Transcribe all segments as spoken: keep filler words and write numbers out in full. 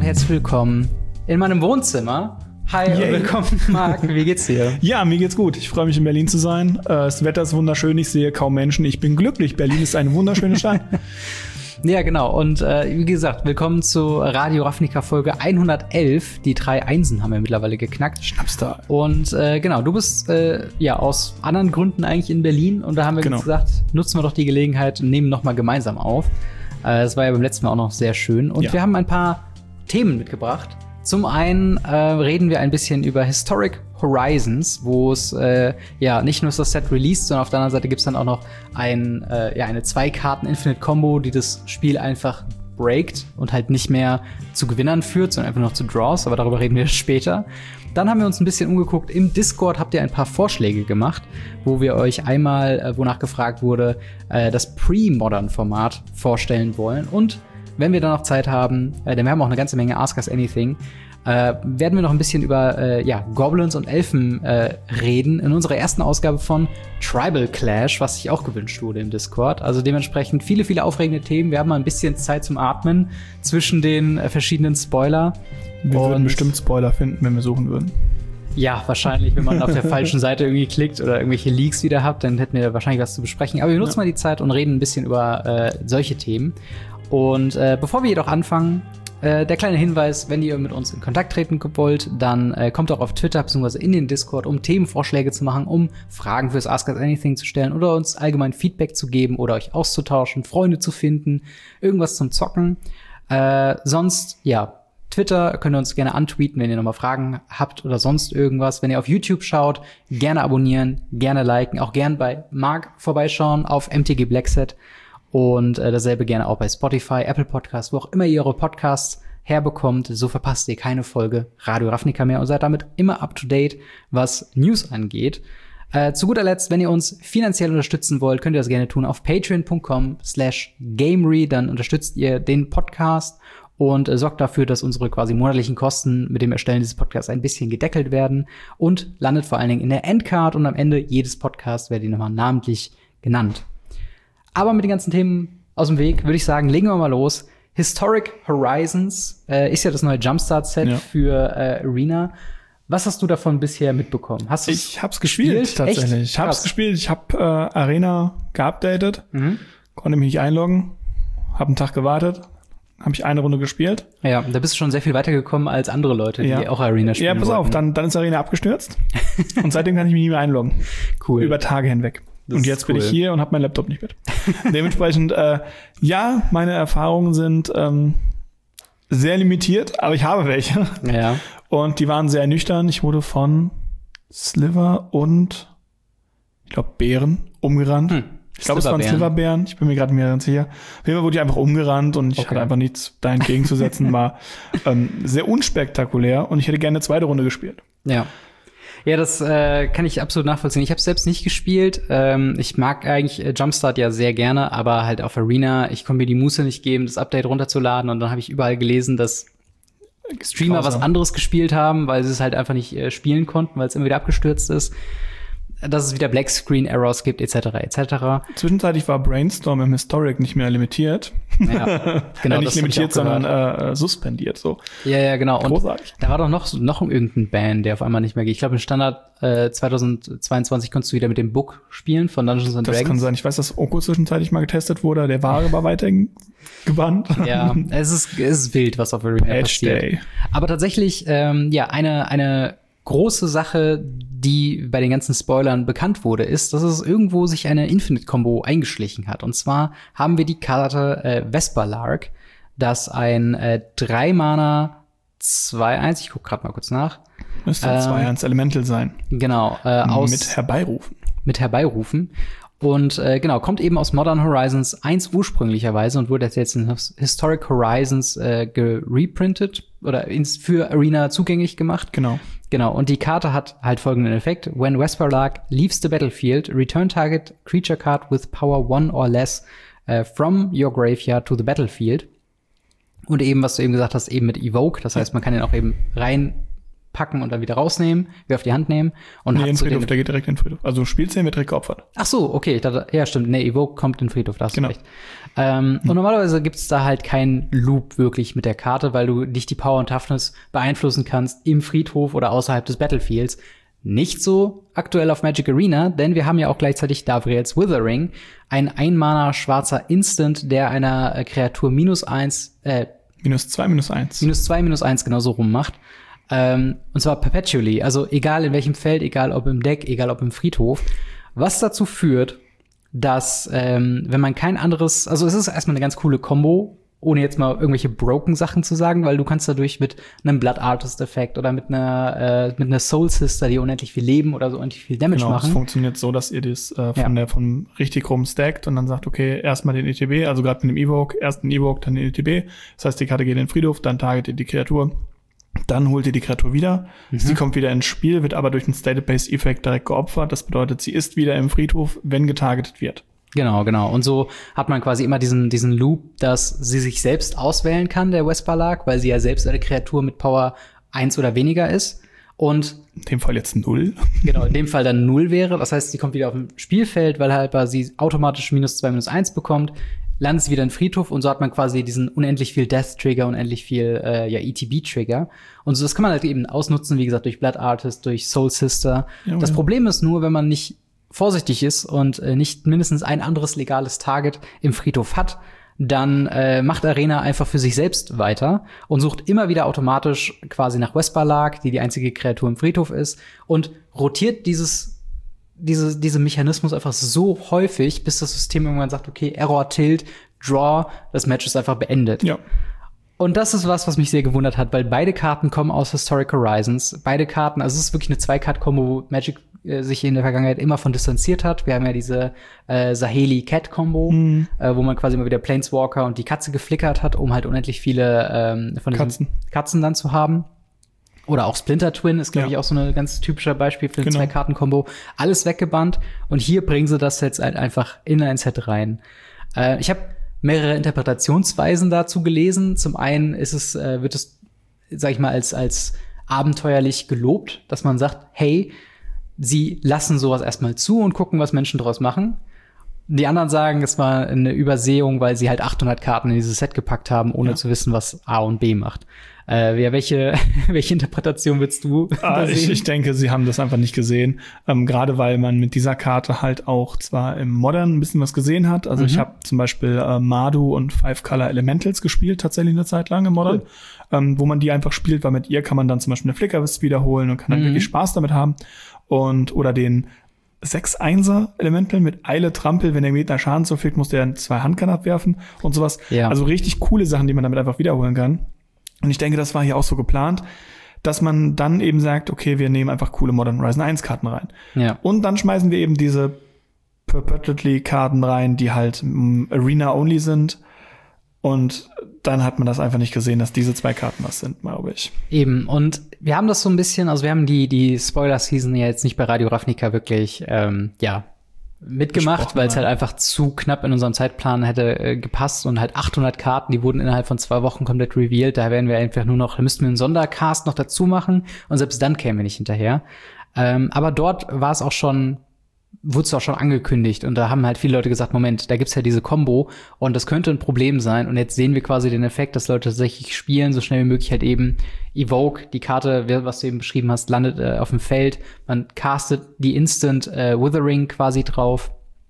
herzlich willkommen in meinem Wohnzimmer. Hi und willkommen, Marc. Wie geht's dir? Ja, mir geht's gut. Ich freue mich, in Berlin zu sein. Das Wetter ist wunderschön, ich sehe kaum Menschen. Ich bin glücklich. Berlin ist eine wunderschöne Stadt. Ja, genau. Und äh, wie gesagt, willkommen zu Radio Ravnica Folge hundertelf. Die drei Einsen haben wir mittlerweile geknackt. Schnapszahl. Und äh, genau, du bist äh, ja aus anderen Gründen eigentlich in Berlin. Und da haben wir genau. gesagt, nutzen wir doch die Gelegenheit und nehmen noch mal gemeinsam auf. Äh, das war ja beim letzten Mal auch noch sehr schön. Und ja. wir haben ein paar Themen mitgebracht. Zum einen äh, reden wir ein bisschen über Historic Horizons, wo es äh, ja nicht nur ist das Set released, sondern auf der anderen Seite gibt es dann auch noch ein, äh, ja, eine Zwei-Karten-Infinite-Combo, die das Spiel einfach breakt und halt nicht mehr zu Gewinnern führt, sondern einfach noch zu Draws, aber darüber reden wir später. Dann haben wir uns ein bisschen umgeguckt. Im Discord habt ihr ein paar Vorschläge gemacht, wo wir euch einmal, äh, wonach gefragt wurde, äh, das Pre-Modern-Format vorstellen wollen. Und wenn wir dann noch Zeit haben, äh, denn wir haben auch eine ganze Menge Ask Us Anything, äh, werden wir noch ein bisschen über äh, ja, Goblins und Elfen äh, reden in unserer ersten Ausgabe von Tribal Clash, was sich auch gewünscht wurde im Discord. Also dementsprechend viele, viele aufregende Themen. Wir haben mal ein bisschen Zeit zum Atmen zwischen den äh, verschiedenen Spoiler. Wir und würden bestimmt Spoiler finden, wenn wir suchen würden. Ja, wahrscheinlich, wenn man auf der falschen Seite irgendwie klickt oder irgendwelche Leaks wieder habt, dann hätten wir wahrscheinlich was zu besprechen. Aber wir nutzen ja. mal die Zeit und reden ein bisschen über äh, solche Themen. Und äh, bevor wir jedoch anfangen, äh, der kleine Hinweis, wenn ihr mit uns in Kontakt treten wollt, dann äh, kommt auch auf Twitter bzw. in den Discord, um Themenvorschläge zu machen, um Fragen fürs Ask Us Anything zu stellen oder uns allgemein Feedback zu geben oder euch auszutauschen, Freunde zu finden, irgendwas zum Zocken. Äh, sonst, ja, Twitter könnt ihr uns gerne antweeten, wenn ihr nochmal Fragen habt oder sonst irgendwas. Wenn ihr auf YouTube schaut, gerne abonnieren, gerne liken, auch gern bei Marc vorbeischauen auf M T G Blackset. Und äh, dasselbe gerne auch bei Spotify, Apple Podcasts, wo auch immer ihr eure Podcasts herbekommt. So verpasst ihr keine Folge Radio Ravnica mehr und seid damit immer up to date, was News angeht. Äh, zu guter Letzt, wenn ihr uns finanziell unterstützen wollt, könnt ihr das gerne tun auf patreon punkt com slash gamery. Dann unterstützt ihr den Podcast und äh, sorgt dafür, dass unsere quasi monatlichen Kosten mit dem Erstellen dieses Podcasts ein bisschen gedeckelt werden und landet vor allen Dingen in der Endcard und am Ende jedes Podcasts werdet ihr nochmal namentlich genannt. Aber mit den ganzen Themen aus dem Weg, würde ich sagen, legen wir mal los. Historic Horizons äh, ist ja das neue Jumpstart-Set ja. für äh, Arena. Was hast du davon bisher mitbekommen? Hast du's ich hab's gespielt, gespielt? tatsächlich. Echt? Ich hab's Krass. gespielt. Ich hab äh, Arena geupdatet, mhm. konnte mich nicht einloggen, hab einen Tag gewartet, habe ich eine Runde gespielt. Ja, da bist du schon sehr viel weitergekommen als andere Leute, die ja. auch Arena spielen. Ja, pass wollten. auf, dann, dann ist Arena abgestürzt und seitdem kann ich mich nie mehr einloggen. Cool. Über Tage hinweg. Das und jetzt cool. bin ich hier und habe meinen Laptop nicht mit. Dementsprechend, äh, ja, meine Erfahrungen sind ähm, sehr limitiert, aber ich habe welche. Ja. Und die waren sehr nüchtern. Ich wurde von Sliver und, ich glaube, Bären umgerannt. Hm. Ich glaube, es waren Sliverbären. Ich bin mir gerade nicht mehr ganz sicher. Auf jeden Fall wurde ich einfach umgerannt und ich okay. hatte einfach nichts da entgegenzusetzen. War ähm, sehr unspektakulär und ich hätte gerne eine zweite Runde gespielt. Ja. Ja, das äh, kann ich absolut nachvollziehen. Ich habe es selbst nicht gespielt. Ähm, ich mag eigentlich äh, Jumpstart ja sehr gerne, aber halt auf Arena, ich konnte mir die Muße nicht geben, das Update runterzuladen. Und dann habe ich überall gelesen, dass Streamer Pause. was anderes gespielt haben, weil sie es halt einfach nicht äh, spielen konnten, weil es immer wieder abgestürzt ist. Dass es wieder Black Screen Errors gibt, et cetera, et cetera. Zwischenzeitlich war Brainstorm im Historic nicht mehr limitiert. Ja, genau. Nicht limitiert, sondern äh, suspendiert, so. Ja, ja, genau. Großartig. Und da war doch noch, noch irgendein Ban, der auf einmal nicht mehr geht. Ich glaube, im Standard äh, zweitausendzweiundzwanzig konntest du wieder mit dem Book spielen von Dungeons and Dragons. Das kann sein. Ich weiß, dass Oko zwischenzeitlich mal getestet wurde. Der war aber weiterhin gebannt. Ja, es ist, es ist wild, was auf Arena passiert. Day. Aber tatsächlich, ähm, ja, eine, eine große Sache, die bei den ganzen Spoilern bekannt wurde, ist, dass es irgendwo sich eine Infinite-Combo eingeschlichen hat. Und zwar haben wir die Karte äh, Vesperlark, das ein äh, drei Mana zwei eins, ich guck gerade mal kurz nach. Müsste ähm, zwei eins Elemental sein. Genau. Äh, aus, mit Herbeirufen. Mit Herbeirufen. Und äh, genau, kommt eben aus Modern Horizons eins ursprünglicherweise und wurde jetzt in Historic Horizons äh, gereprintet oder ins, für Arena zugänglich gemacht. Genau. Genau, und die Karte hat halt folgenden Effekt. When Vesperlark leaves the battlefield, return target creature card with power one or less uh, from your graveyard to the battlefield. Und eben, was du eben gesagt hast, eben mit Evoke. Das heißt, man kann ihn auch eben rein packen und dann wieder rausnehmen, wieder auf die Hand nehmen. Und nee, hat in so Friedhof, den, der geht direkt in den Friedhof. Also Spielszenen wird direkt geopfert. Ach so, okay. Ich dachte, ja, stimmt. Nee, Evoke kommt in den Friedhof, da hast genau. du recht. Ähm, hm. Und normalerweise gibt's da halt keinen Loop wirklich mit der Karte, weil du nicht die Power und Toughness beeinflussen kannst im Friedhof oder außerhalb des Battlefields. Nicht so aktuell auf Magic Arena, denn wir haben ja auch gleichzeitig Davriel's Withering, ein Ein-Mana schwarzer Instant, der einer äh, Kreatur minus eins, äh, minus zwei, minus eins. Minus zwei, minus eins genau so rum macht. Ähm, und zwar perpetually, also egal in welchem Feld, egal ob im Deck, egal ob im Friedhof. Was dazu führt, dass, ähm, wenn man kein anderes, also es ist erstmal eine ganz coole Kombo, ohne jetzt mal irgendwelche broken Sachen zu sagen, weil du kannst dadurch mit einem Blood Artist Effekt oder mit einer äh, mit einer Soul Sister, die unendlich viel Leben oder so unendlich viel Damage genau, machen. Genau, es funktioniert so, dass ihr das äh, von ja. der vom richtig rum stackt und dann sagt, okay, erstmal den E T B, also gerade mit dem Evoke, erst den Evoke, dann den E T B. Das heißt, die Karte geht in den Friedhof, dann target ihr die Kreatur, dann holt ihr die Kreatur wieder. Mhm. Sie kommt wieder ins Spiel, wird aber durch einen Stated-Based Effekt direkt geopfert. Das bedeutet, sie ist wieder im Friedhof, wenn getargetet wird. Genau, genau. Und so hat man quasi immer diesen diesen Loop, dass sie sich selbst auswählen kann, der Westbalag, weil sie ja selbst eine Kreatur mit Power eins oder weniger ist. Und in dem Fall jetzt null. Genau, in dem Fall dann null wäre. Das heißt, sie kommt wieder auf dem Spielfeld, weil halt sie automatisch minus zwei, minus eins bekommt, landet wieder in Friedhof und so hat man quasi diesen unendlich viel Death-Trigger, unendlich viel äh, ja, E T B-Trigger. Und so das kann man halt eben ausnutzen, wie gesagt, durch Blood Artist, durch Soul Sister. Ja, das ja. Problem ist nur, wenn man nicht vorsichtig ist und äh, nicht mindestens ein anderes legales Target im Friedhof hat, dann äh, macht Arena einfach für sich selbst weiter und sucht immer wieder automatisch quasi nach Westbalag, die die einzige Kreatur im Friedhof ist, und rotiert dieses diese diese Mechanismus einfach so häufig, bis das System irgendwann sagt, okay, Error, Tilt, Draw, das Match ist einfach beendet. Ja. Und das ist was, was mich sehr gewundert hat, weil beide Karten kommen aus Historic Horizons. Beide Karten, also es ist wirklich eine Zwei-Card-Kombo, wo Magic äh, sich in der Vergangenheit immer von distanziert hat. Wir haben ja diese äh, Saheli-Cat-Kombo, mhm. äh, wo man quasi immer wieder Planeswalker und die Katze geflickert hat, um halt unendlich viele ähm, von diesen Katzen. Katzen dann zu haben. Oder auch Splinter Twin ist, glaube ja. ich, auch so ein ganz typischer Beispiel für eine genau. Zwei-Karten-Kombo. Alles weggebannt. Und hier bringen sie das jetzt halt einfach in ein Set rein. Äh, ich habe mehrere Interpretationsweisen dazu gelesen. Zum einen ist es, äh, wird es, sag ich mal, als, als abenteuerlich gelobt, dass man sagt, hey, sie lassen sowas erstmal zu und gucken, was Menschen draus machen. Die anderen sagen, es war eine Übersehung, weil sie halt achthundert Karten in dieses Set gepackt haben, ohne ja. zu wissen, was A und B macht. Äh, ja, welche, welche Interpretation willst du ah, ich, ich denke, sie haben das einfach nicht gesehen. Ähm, gerade weil man mit dieser Karte halt auch zwar im Modern ein bisschen was gesehen hat. Also mhm. ich habe zum Beispiel äh, Mardu und Five Color Elementals gespielt, tatsächlich eine Zeit lang im Modern, cool. ähm, wo man die einfach spielt, weil mit ihr kann man dann zum Beispiel eine Flickerwist wiederholen und kann dann mhm. wirklich Spaß damit haben. Und oder den sechs Einser Elemental mit Eile, Trampel, wenn der Gegner Schaden zufügt, muss der zwei Handkarten abwerfen und sowas. Ja. Also richtig coole Sachen, die man damit einfach wiederholen kann. Und ich denke, das war hier auch so geplant, dass man dann eben sagt, okay, wir nehmen einfach coole Modern Horizon eins Karten rein. Ja. Und dann schmeißen wir eben diese Perpetually Karten rein, die halt um, Arena-only sind. Und dann hat man das einfach nicht gesehen, dass diese zwei Karten was sind, glaube ich. Eben. Und wir haben das so ein bisschen, also wir haben die die Spoiler-Season ja jetzt nicht bei Radio Ravnica wirklich, ähm, ja, mitgemacht, weil es halt einfach zu knapp in unserem Zeitplan hätte äh, gepasst und halt achthundert Karten, die wurden innerhalb von zwei Wochen komplett revealed. Da wären wir einfach nur noch, da müssten wir einen Sondercast noch dazu machen und selbst dann kämen wir nicht hinterher. Ähm, aber dort war es auch schon, wurde es auch schon angekündigt und da haben halt viele Leute gesagt, Moment, da gibt's ja diese Combo und das könnte ein Problem sein und jetzt sehen wir quasi den Effekt, dass Leute tatsächlich spielen, so schnell wie möglich halt eben Evoke, die Karte, was du eben beschrieben hast, landet äh, auf dem Feld, man castet die Instant äh, Withering quasi drauf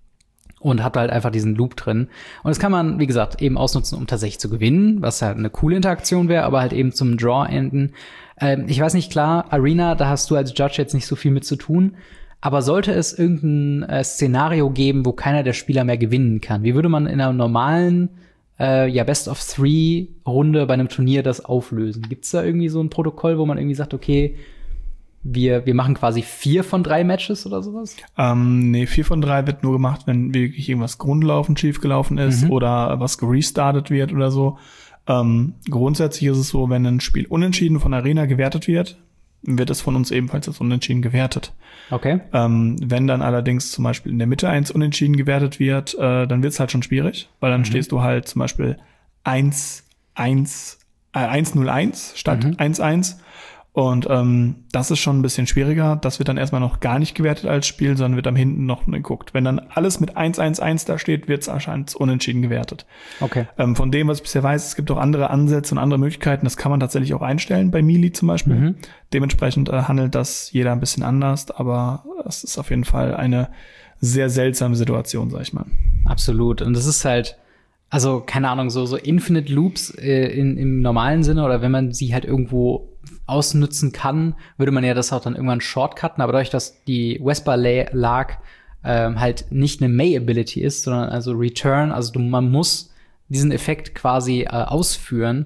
und hat halt einfach diesen Loop drin. Und das kann man, wie gesagt, eben ausnutzen, um tatsächlich zu gewinnen, was halt eine coole Interaktion wäre, aber halt eben zum Draw enden. Ähm, ich weiß nicht, klar, Arena, da hast du als Judge jetzt nicht so viel mit zu tun. Aber sollte es irgendein äh, Szenario geben, wo keiner der Spieler mehr gewinnen kann? Wie würde man in einer normalen äh, ja Best-of-Three-Runde bei einem Turnier das auflösen? Gibt's da irgendwie so ein Protokoll, wo man irgendwie sagt, okay, wir wir machen quasi vier von drei Matches oder sowas? Ähm, nee, vier von drei wird nur gemacht, wenn wirklich irgendwas grundlaufend schief gelaufen ist mhm. oder was gerestartet wird oder so. Ähm, grundsätzlich ist es so, wenn ein Spiel unentschieden von Arena gewertet wird, wird es von uns ebenfalls als unentschieden gewertet. Okay. Ähm, wenn dann allerdings zum Beispiel in der Mitte eins unentschieden gewertet wird, äh, dann wird es halt schon schwierig, weil dann mhm. stehst du halt zum Beispiel eins eins, äh, eins null eins statt mhm. eins eins Und ähm, das ist schon ein bisschen schwieriger. Das wird dann erstmal noch gar nicht gewertet als Spiel, sondern wird am hinten noch geguckt. Wenn dann alles mit eins eins eins da steht, wird es anscheinend unentschieden gewertet. Okay. Ähm, von dem, was ich bisher weiß, es gibt auch andere Ansätze und andere Möglichkeiten. Das kann man tatsächlich auch einstellen, bei Melee zum Beispiel. Mhm. Dementsprechend äh, handelt das jeder ein bisschen anders, aber es ist auf jeden Fall eine sehr seltsame Situation, sag ich mal. Absolut. Und das ist halt, also keine Ahnung, so so Infinite Loops äh, in, im normalen Sinne oder wenn man sie halt irgendwo ausnutzen kann, würde man ja das auch dann irgendwann shortcutten. Aber dadurch, dass die Vesper-Lag ähm, halt nicht eine May-Ability ist, sondern also Return, also du, man muss diesen Effekt quasi äh, ausführen.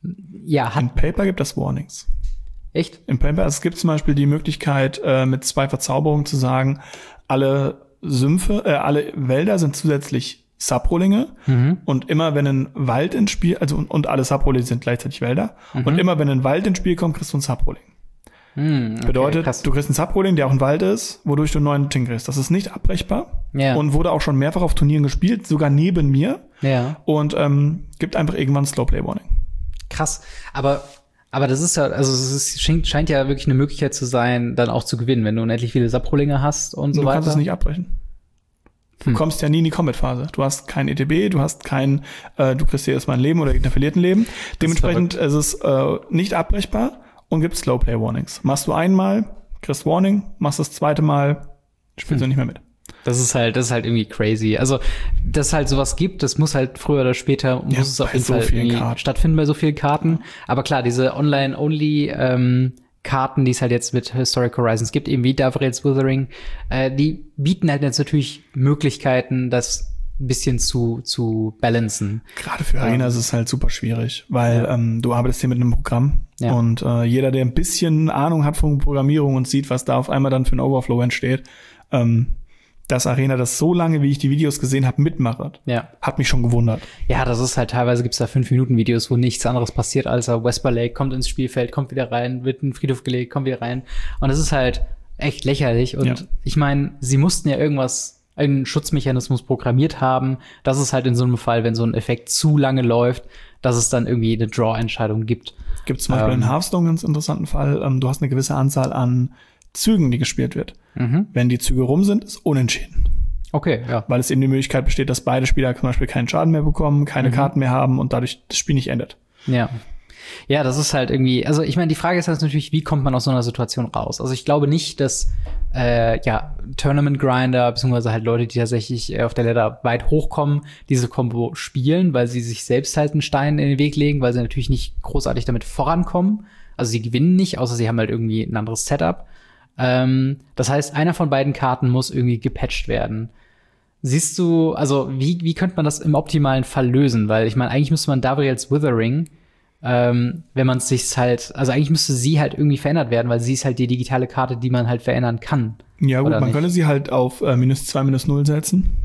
Ja, hat In Paper gibt es Warnings. Echt? Im Paper, also es gibt zum Beispiel die Möglichkeit, äh, mit zwei Verzauberungen zu sagen, alle Sümpfe, äh, alle Wälder sind zusätzlich Subrohlinge mhm. und immer wenn ein Wald ins Spiel, also und, und alle Subrohlinge sind gleichzeitig Wälder mhm. und immer wenn ein Wald ins Spiel kommt, kriegst du einen Subrohling. Mhm, okay, Bedeutet, krass. Du kriegst einen Subrohling, der auch ein Wald ist, wodurch du einen neuen Ting kriegst. Das ist nicht abbrechbar ja. und wurde auch schon mehrfach auf Turnieren gespielt, sogar neben mir ja. und ähm, gibt einfach irgendwann ein Slowplay-Warning. Krass, aber aber das ist ja, also es ist, scheint, scheint ja wirklich eine Möglichkeit zu sein, dann auch zu gewinnen, wenn du unendlich viele Subrohlinge hast und so du weiter. Du kannst es nicht abbrechen. Du hm. kommst ja nie in die Combat-Phase. Du hast kein E T B, du hast kein, äh, du kriegst dir erstmal ein Leben oder Gegner verliert ein Leben. Das Dementsprechend ist, ist es äh, nicht abbrechbar und gibt Slowplay-Warnings. Machst du einmal, kriegst Warning, machst das zweite Mal, spielst hm. du nicht mehr mit. Das ist halt, das ist halt irgendwie crazy. Also, dass es halt sowas gibt, das muss halt früher oder später, muss ja, es auf jeden so Fall irgendwie Karten. stattfinden bei so vielen Karten. Aber klar, diese Online-Only, ähm, Karten, die es halt jetzt mit Historic Horizons gibt, eben wie Davriel's Withering, äh, die bieten halt jetzt natürlich Möglichkeiten, das ein bisschen zu zu balancen. Gerade für Arena ähm, ist es halt super schwierig, weil ja. ähm, du arbeitest hier mit einem Programm ja. und äh, jeder, der ein bisschen Ahnung hat von Programmierung und sieht, was da auf einmal dann für ein Overflow entsteht, ähm, dass Arena das so lange, wie ich die Videos gesehen habe, mitmacht. Ja. Hat mich schon gewundert. Ja, das ist halt teilweise gibt's da fünf Minuten Videos, wo nichts anderes passiert, als Vesper Lake kommt ins Spielfeld, kommt wieder rein, wird in den Friedhof gelegt, kommt wieder rein. Und das ist halt echt lächerlich. Und ja. ich meine, sie mussten ja irgendwas, einen Schutzmechanismus programmiert haben, dass es halt in so einem Fall, wenn so ein Effekt zu lange läuft, dass es dann irgendwie eine Draw-Entscheidung gibt. Gibt zum Beispiel ähm, in Hearthstone einen ganz interessanten Fall. Ähm, du hast eine gewisse Anzahl an Zügen, die gespielt wird. Mhm. Wenn die Züge rum sind, ist unentschieden. Okay, ja. Weil es eben die Möglichkeit besteht, dass beide Spieler zum Beispiel keinen Schaden mehr bekommen, keine mhm. Karten mehr haben und dadurch das Spiel nicht endet. Ja. Ja, das ist halt irgendwie, also ich meine, die Frage ist halt natürlich, wie kommt man aus so einer Situation raus? Also ich glaube nicht, dass äh, ja Tournament-Grinder, beziehungsweise halt Leute, die tatsächlich äh, auf der Ladder weit hochkommen, diese Combo spielen, weil sie sich selbst halt einen Stein in den Weg legen, weil sie natürlich nicht großartig damit vorankommen. Also sie gewinnen nicht, außer sie haben halt irgendwie ein anderes Setup. Ähm, das heißt, einer von beiden Karten muss irgendwie gepatcht werden. Siehst du, also wie, wie könnte man das im optimalen Fall lösen? Weil ich meine, eigentlich müsste man Davriel's Withering, ähm, wenn man es sich halt, also eigentlich müsste sie halt irgendwie verändert werden, weil sie ist halt die digitale Karte, die man halt verändern kann. Ja gut, man nicht? könnte sie halt auf äh, minus zwei, minus null setzen.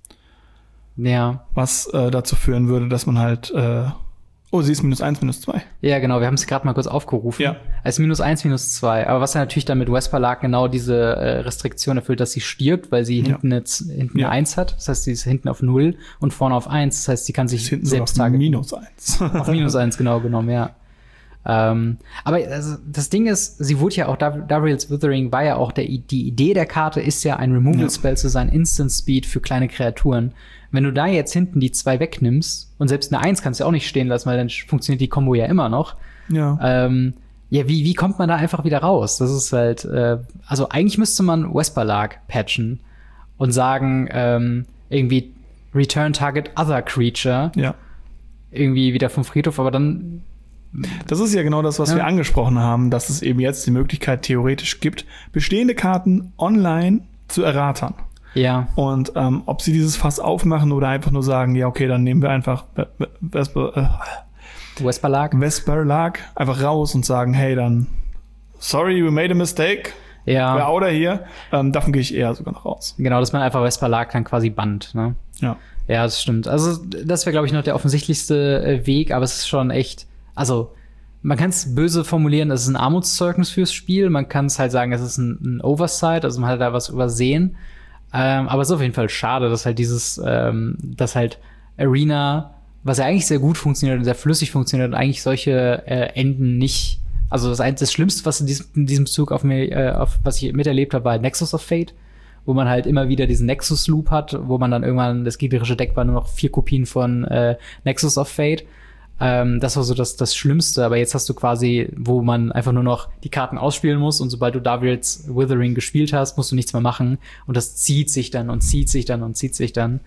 Ja. Was äh, dazu führen würde, dass man halt äh Oh, sie ist minus eins, minus zwei. Ja, genau, wir haben es gerade mal kurz aufgerufen. Ja. Als minus eins, minus zwei. Aber was ja natürlich dann mit Vesper Lag genau diese äh, Restriktion erfüllt, dass sie stirbt, weil sie ja. hinten, eine, hinten ja. eine eins hat. Das heißt, sie ist hinten auf null und vorne auf eins. Das heißt, sie kann sich hinten selbst so auf minus eins. Auf minus eins, genau genommen, ja. Ähm, aber also, das Ding ist, sie wurde ja auch, Davriel's Withering war ja auch, der, die Idee der Karte ist ja, ein Removal-Spell ja. zu sein, Instant Speed für kleine Kreaturen. Wenn du da jetzt hinten die zwei wegnimmst und selbst eine eins kannst du auch nicht stehen lassen, weil dann funktioniert die Kombo ja immer noch. Ja. Ähm, ja, wie, wie kommt man da einfach wieder raus? Das ist halt, äh, also eigentlich müsste man Vesper Lag patchen und sagen, ähm, irgendwie Return Target Other Creature. Ja. Irgendwie wieder vom Friedhof, aber dann Das ist ja genau das, was ja. wir angesprochen haben, dass es eben jetzt die Möglichkeit theoretisch gibt, bestehende Karten online zu erratern. Ja. Und ähm, ob sie dieses Fass aufmachen oder einfach nur sagen, ja, okay, dann nehmen wir einfach Vesper, äh, Vesper Lag. Vesper Lag einfach raus und sagen, hey, dann sorry, we made a mistake. Ja. We're out of here. Ähm, davon gehe ich eher sogar noch raus. Genau, dass man einfach Vesper Lag dann quasi bannt, ne? Ja. Ja, das stimmt. Also das wäre, glaube ich, noch der offensichtlichste äh, Weg, aber es ist schon echt, also man kann es böse formulieren, es ist ein Armutszeugnis fürs Spiel. Man kann es halt sagen, es ist ein, ein Oversight, also man hat da was übersehen. Ähm, aber es ist auf jeden Fall schade, dass halt dieses, ähm, dass halt Arena, was ja eigentlich sehr gut funktioniert und sehr flüssig funktioniert und eigentlich solche äh, Enden nicht Also das, ein, das Schlimmste, was in diesem, in diesem Zug auf mir, äh, auf was ich miterlebt habe, war Nexus of Fate, wo man halt immer wieder diesen Nexus-Loop hat, wo man dann irgendwann, das gegnerische Deck war nur noch vier Kopien von äh, Nexus of Fate. Ähm, das war so das, das Schlimmste, aber jetzt hast du quasi, wo man einfach nur noch die Karten ausspielen muss und sobald du Davriel's Withering gespielt hast, musst du nichts mehr machen und das zieht sich dann und zieht sich dann und zieht sich dann.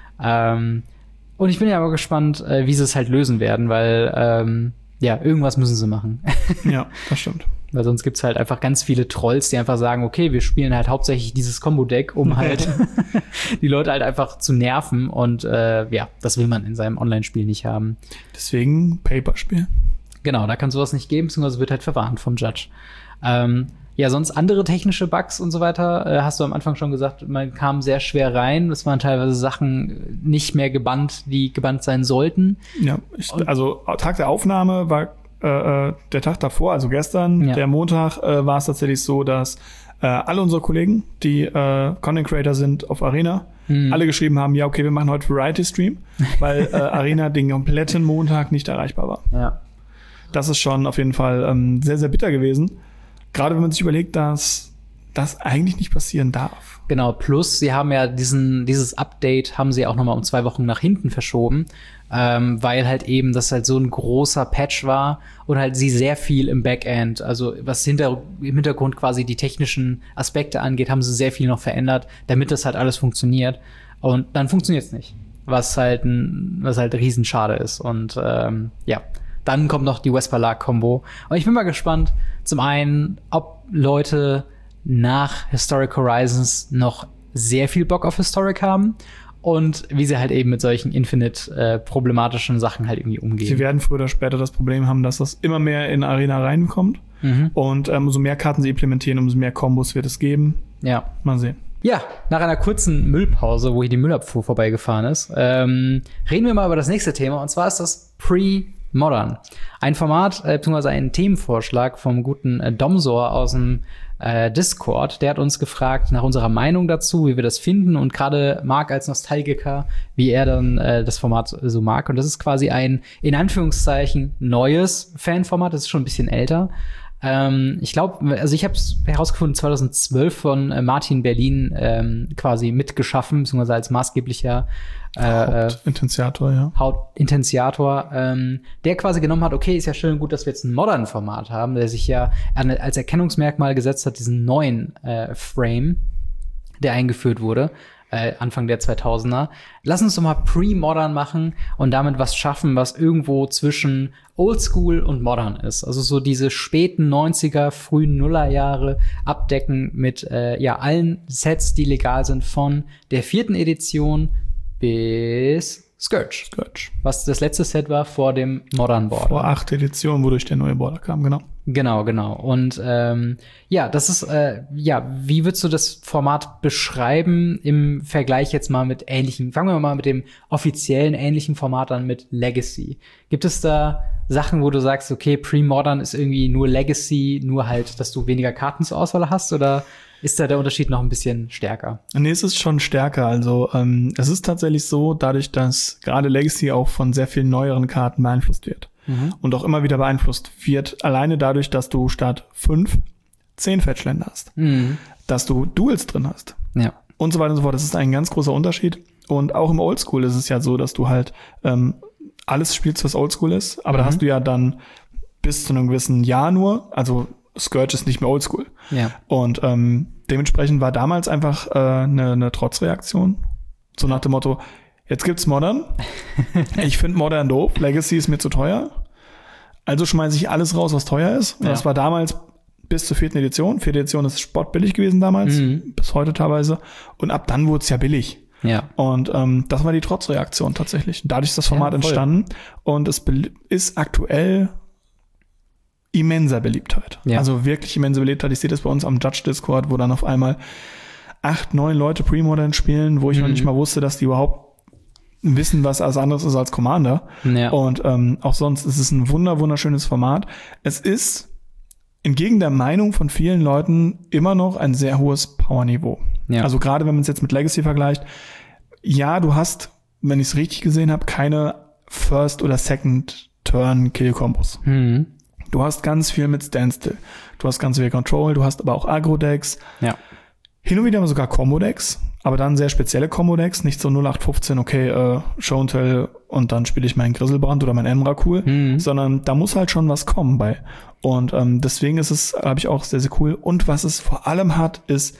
Ähm, und ich bin ja aber gespannt, äh, wie sie es halt lösen werden, weil ähm, ja, irgendwas müssen sie machen. Ja, das stimmt. Weil sonst gibt's halt einfach ganz viele Trolls, die einfach sagen, okay, wir spielen halt hauptsächlich dieses Combo-Deck, um halt die Leute halt einfach zu nerven. Und äh, ja, das will man in seinem Online-Spiel nicht haben. Deswegen Paper-Spiel. Genau, da kann sowas nicht geben, beziehungsweise wird halt verwarnt vom Judge. Ähm, ja, sonst andere technische Bugs und so weiter, äh, hast du am Anfang schon gesagt, man kam sehr schwer rein. Es waren teilweise Sachen nicht mehr gebannt, die gebannt sein sollten. Ja, ich, also Tag der Aufnahme war Äh, der Tag davor, also gestern, ja. der Montag, äh, war es tatsächlich so, dass äh, alle unsere Kollegen, die äh, Content Creator sind auf Arena, mhm. alle geschrieben haben, ja, okay, wir machen heute Variety Stream, weil äh, Arena den kompletten Montag nicht erreichbar war. Ja. Das ist schon auf jeden Fall ähm, sehr, sehr bitter gewesen. Gerade wenn man sich überlegt, dass das eigentlich nicht passieren darf. Genau, plus sie haben ja diesen dieses Update haben sie auch noch mal um zwei Wochen nach hinten verschoben, ähm, weil halt eben das halt so ein großer Patch war und halt sie sehr viel im Backend, also was hinter, im Hintergrund quasi die technischen Aspekte angeht, haben sie sehr viel noch verändert, damit das halt alles funktioniert. Und dann funktioniert's nicht, was halt ein, was halt riesenschade ist. Und ähm, ja, dann kommt noch die Vesper-Lark-Kombo. Und ich bin mal gespannt, zum einen, ob Leute nach Historic Horizons noch sehr viel Bock auf Historic haben und wie sie halt eben mit solchen Infinite äh, problematischen Sachen halt irgendwie umgehen. Sie werden früher oder später das Problem haben, dass das immer mehr in Arena reinkommt. Mhm. Und ähm, umso mehr Karten sie implementieren, umso mehr Kombos wird es geben. Ja. Mal sehen. Ja, nach einer kurzen Müllpause, wo hier die Müllabfuhr vorbeigefahren ist, ähm, reden wir mal über das nächste Thema, und zwar ist das Pre-Modern. Ein Format, äh, beziehungsweise ein Themenvorschlag vom guten äh, Domsor aus dem äh, Discord. Der hat uns gefragt nach unserer Meinung dazu, wie wir das finden, und gerade Marc als Nostalgiker, wie er dann äh, das Format so mag. Und das ist quasi ein, in Anführungszeichen, neues Fanformat. Das ist schon ein bisschen älter. Ähm, ich glaube, also ich habe es herausgefunden, zweitausendzwölf von äh, Martin Berlin ähm, quasi mitgeschaffen, beziehungsweise als maßgeblicher äh, Hauptintensiator, ja. Hauptintensiator, ähm, der quasi genommen hat, okay, ist ja schön gut, dass wir jetzt ein modernen Format haben, der sich ja als Erkennungsmerkmal gesetzt hat, diesen neuen äh, Frame, der eingeführt wurde. Äh, Anfang der zweitausender. Lass uns doch mal Pre-Modern machen und damit was schaffen, was irgendwo zwischen Oldschool und Modern ist. Also so diese späten neunziger, frühen Nullerjahre abdecken mit äh, ja allen Sets, die legal sind, von der vierten Edition bis Scourge. Scourge. Was das letzte Set war vor dem Modern Border. Vor acht Editionen, wodurch der neue Border kam, genau. Genau, genau. Und ähm, ja, das ist, äh, ja, wie würdest du das Format beschreiben im Vergleich jetzt mal mit ähnlichen, fangen wir mal mit dem offiziellen ähnlichen Format an, mit Legacy. Gibt es da Sachen, wo du sagst, okay, Pre-Modern ist irgendwie nur Legacy, nur halt, dass du weniger Karten zur Auswahl hast, oder ist da der Unterschied noch ein bisschen stärker? Nee, es ist schon stärker. Also ähm, es ist tatsächlich so, dadurch, dass gerade Legacy auch von sehr vielen neueren Karten beeinflusst wird. Mhm. Und auch immer wieder beeinflusst wird, alleine dadurch, dass du statt fünf, zehn Fetchländer hast. Mhm. Dass du Duels drin hast. Ja. Und so weiter und so fort. Das ist ein ganz großer Unterschied. Und auch im Oldschool ist es ja so, dass du halt ähm, alles spielst, was Oldschool ist. Aber mhm. da hast du ja dann bis zu einem gewissen Jahr nur, also Scourge ist nicht mehr Oldschool. Ja. Und ähm, dementsprechend war damals einfach eine äh, ne, ne Trotzreaktion. So nach dem Motto, jetzt gibt's Modern. Ich finde Modern doof. Legacy ist mir zu teuer. Also schmeiße ich alles raus, was teuer ist. Und ja. Das war damals bis zur vierten Edition. Vierte Edition ist sportbillig gewesen damals. Mhm. Bis heute teilweise. Und ab dann wurde es ja billig. Ja. Und ähm, das war die Trotzreaktion tatsächlich. Dadurch ist das Format ja, entstanden. Und es be- ist aktuell immenser Beliebtheit. Ja. Also wirklich immense Beliebtheit. Ich sehe das bei uns am Judge-Discord, wo dann auf einmal acht, neun Leute Pre-Modern spielen, wo ich mhm. noch nicht mal wusste, dass die überhaupt wissen, was alles anderes ist als Commander. Ja. Und ähm, auch sonst ist es ein wunder, wunderschönes Format. Es ist entgegen der Meinung von vielen Leuten immer noch ein sehr hohes Powerniveau. Ja. Also gerade wenn man es jetzt mit Legacy vergleicht, ja, du hast, wenn ich es richtig gesehen habe, keine First- oder Second-Turn-Kill-Kombos. Mhm. Du hast ganz viel mit Standstill. Du hast ganz viel Control, du hast aber auch Agro-Decks. Ja. Hin und wieder sogar Combo-Decks, aber dann sehr spezielle Combo-Decks, nicht so null acht fünfzehn, okay, äh, Show and Tell und dann spiele ich meinen Griselbrand oder mein Emrakul, mhm. sondern da muss halt schon was kommen bei. Und ähm, deswegen ist es, glaube ich, auch sehr, sehr cool. Und was es vor allem hat, ist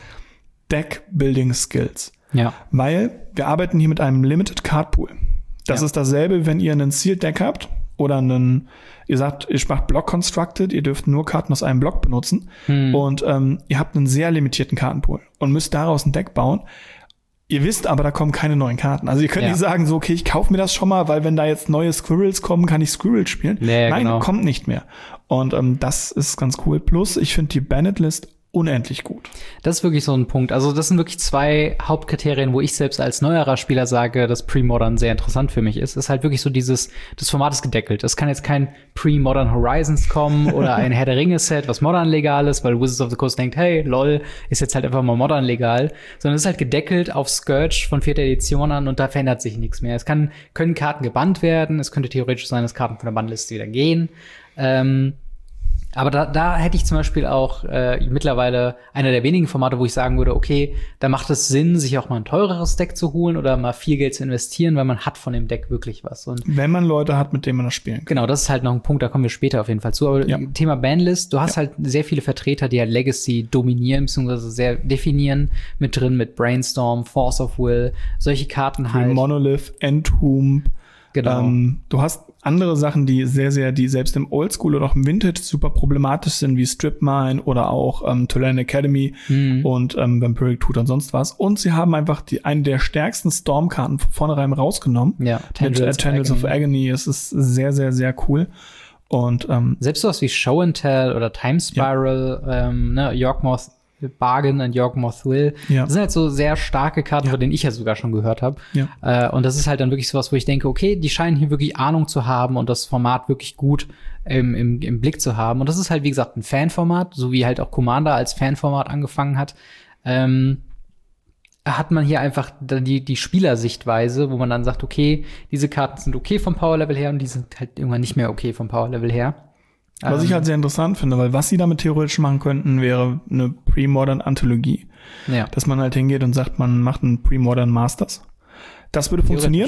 Deck-Building-Skills. Ja. Weil wir arbeiten hier mit einem Limited Card Pool. Das ja. ist dasselbe, wenn ihr einen Sealed Deck habt oder einen, ihr sagt, ihr macht Block Constructed, ihr dürft nur Karten aus einem Block benutzen hm. und ähm, ihr habt einen sehr limitierten Kartenpool und müsst daraus ein Deck bauen. Ihr wisst aber, da kommen keine neuen Karten. Also ihr könnt ja. nicht sagen, so, okay, ich kaufe mir das schon mal, weil wenn da jetzt neue Squirrels kommen, kann ich Squirrels spielen. Ja, Nein, genau. kommt nicht mehr. Und ähm, das ist ganz cool. Plus, ich finde die Banned-List unendlich gut. Das ist wirklich so ein Punkt. Also das sind wirklich zwei Hauptkriterien, wo ich selbst als neuerer Spieler sage, dass Pre-Modern sehr interessant für mich ist. Ist halt wirklich so dieses, das Format ist gedeckelt. Es kann jetzt kein Pre-Modern Horizons kommen oder ein Herr der Ringe-Set, was Modern legal ist, weil Wizards of the Coast denkt, hey, lol, ist jetzt halt einfach mal Modern legal. Sondern es ist halt gedeckelt auf Scourge von vierter Edition an und da verändert sich nichts mehr. Es kann, können Karten gebannt werden. Es könnte theoretisch sein, dass Karten von der Bannliste wieder gehen. Ähm, Aber da, da hätte ich zum Beispiel auch äh, mittlerweile einer der wenigen Formate, wo ich sagen würde, okay, da macht es Sinn, sich auch mal ein teureres Deck zu holen oder mal viel Geld zu investieren, weil man hat von dem Deck wirklich was. Und wenn man Leute hat, mit denen man das spielen kann. Genau, das ist halt noch ein Punkt, da kommen wir später auf jeden Fall zu. Aber ja. Thema Banlist, du hast ja. halt sehr viele Vertreter, die halt Legacy dominieren, beziehungsweise sehr definieren mit drin, mit Brainstorm, Force of Will, solche Karten halt. Monolith, Entomb. Genau. Ähm, du hast andere Sachen, die sehr, sehr, die selbst im Oldschool oder auch im Vintage super problematisch sind, wie Strip Mine oder auch ähm, Tulane Academy mhm. und ähm, Vampiric Tutor und sonst was. Und sie haben einfach die eine der stärksten Storm-Karten von vornherein rausgenommen. Ja, Tendrils, mit, äh, Tendrils of Agony. Es ist sehr, sehr, sehr cool. Und ähm, selbst sowas wie Show and Tell oder Time Spiral, ja. ähm, ne, Yawgmoth Bargain und Yawgmoth Will. Ja. Das sind halt so sehr starke Karten, ja. von denen ich ja sogar schon gehört habe. Ja. Äh, und das ist halt dann wirklich sowas, wo ich denke, okay, die scheinen hier wirklich Ahnung zu haben und das Format wirklich gut im, im, im Blick zu haben. Und das ist halt, wie gesagt, ein Fanformat, so wie halt auch Commander als Fanformat angefangen hat. Ähm, hat man hier einfach die, die Spielersichtweise, wo man dann sagt, okay, diese Karten sind okay vom Powerlevel her und die sind halt irgendwann nicht mehr okay vom Powerlevel her. Was ich halt sehr interessant finde, weil was sie damit theoretisch machen könnten, wäre eine Pre-Modern Anthologie. Ja. Dass man halt hingeht und sagt, man macht einen Pre-Modern Masters. Das würde funktionieren.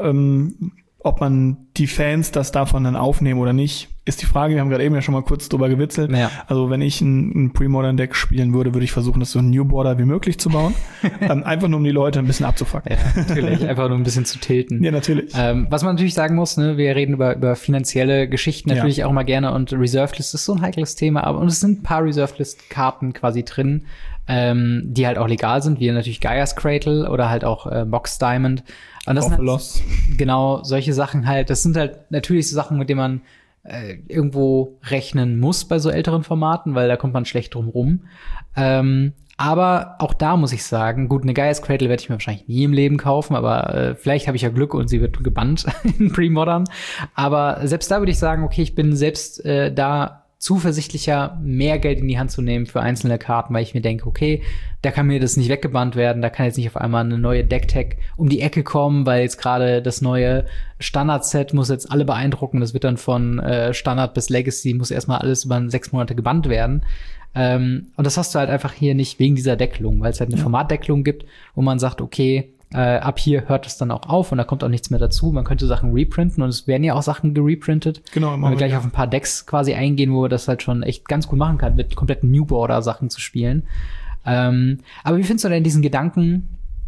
Ähm, ob man die Fans das davon dann aufnehmen oder nicht, ist die Frage. Wir haben gerade eben ja schon mal kurz drüber gewitzelt. Ja. Also wenn ich ein, ein Pre-Modern-Deck spielen würde, würde ich versuchen, das so New Border wie möglich zu bauen. ähm, einfach nur, um die Leute ein bisschen abzufucken. Ja, natürlich. Einfach nur ein bisschen zu tilten. Ja, natürlich. Ähm, was man natürlich sagen muss, ne, wir reden über, über finanzielle Geschichten natürlich ja. auch mal gerne und Reserved List ist so ein heikles Thema, aber und es sind ein paar Reserved List-Karten quasi drin, ähm, die halt auch legal sind, wie natürlich Gaia's Cradle oder halt auch äh, Mox Diamond. Und das sind halt, genau solche Sachen halt, das sind halt natürlich so Sachen, mit denen man äh, irgendwo rechnen muss bei so älteren Formaten, weil da kommt man schlecht drum rum. Ähm, aber auch da muss ich sagen, gut, eine Gaia's Cradle werde ich mir wahrscheinlich nie im Leben kaufen, aber äh, vielleicht habe ich ja Glück und sie wird gebannt in Pre-Modern. Aber selbst da würde ich sagen, okay, ich bin selbst äh, da zuversichtlicher, mehr Geld in die Hand zu nehmen für einzelne Karten, weil ich mir denke, okay, da kann mir das nicht weggebannt werden, da kann jetzt nicht auf einmal eine neue Deck-Tech um die Ecke kommen, weil jetzt gerade das neue Standard-Set muss jetzt alle beeindrucken, das wird dann von äh, Standard bis Legacy, muss erstmal alles über sechs Monate gebannt werden. Ähm, und das hast du halt einfach hier nicht wegen dieser Deckelung, weil es halt eine ja. Formatdeckelung gibt, wo man sagt, okay, Äh, ab hier hört es dann auch auf und da kommt auch nichts mehr dazu. Man könnte Sachen reprinten und es werden ja auch Sachen gereprintet. Genau. Wenn wir gleich auf ein paar Decks quasi eingehen, wo wir das halt schon echt ganz gut machen kann, mit kompletten New Border Sachen zu spielen. Ähm, aber wie findest du denn diesen Gedanken,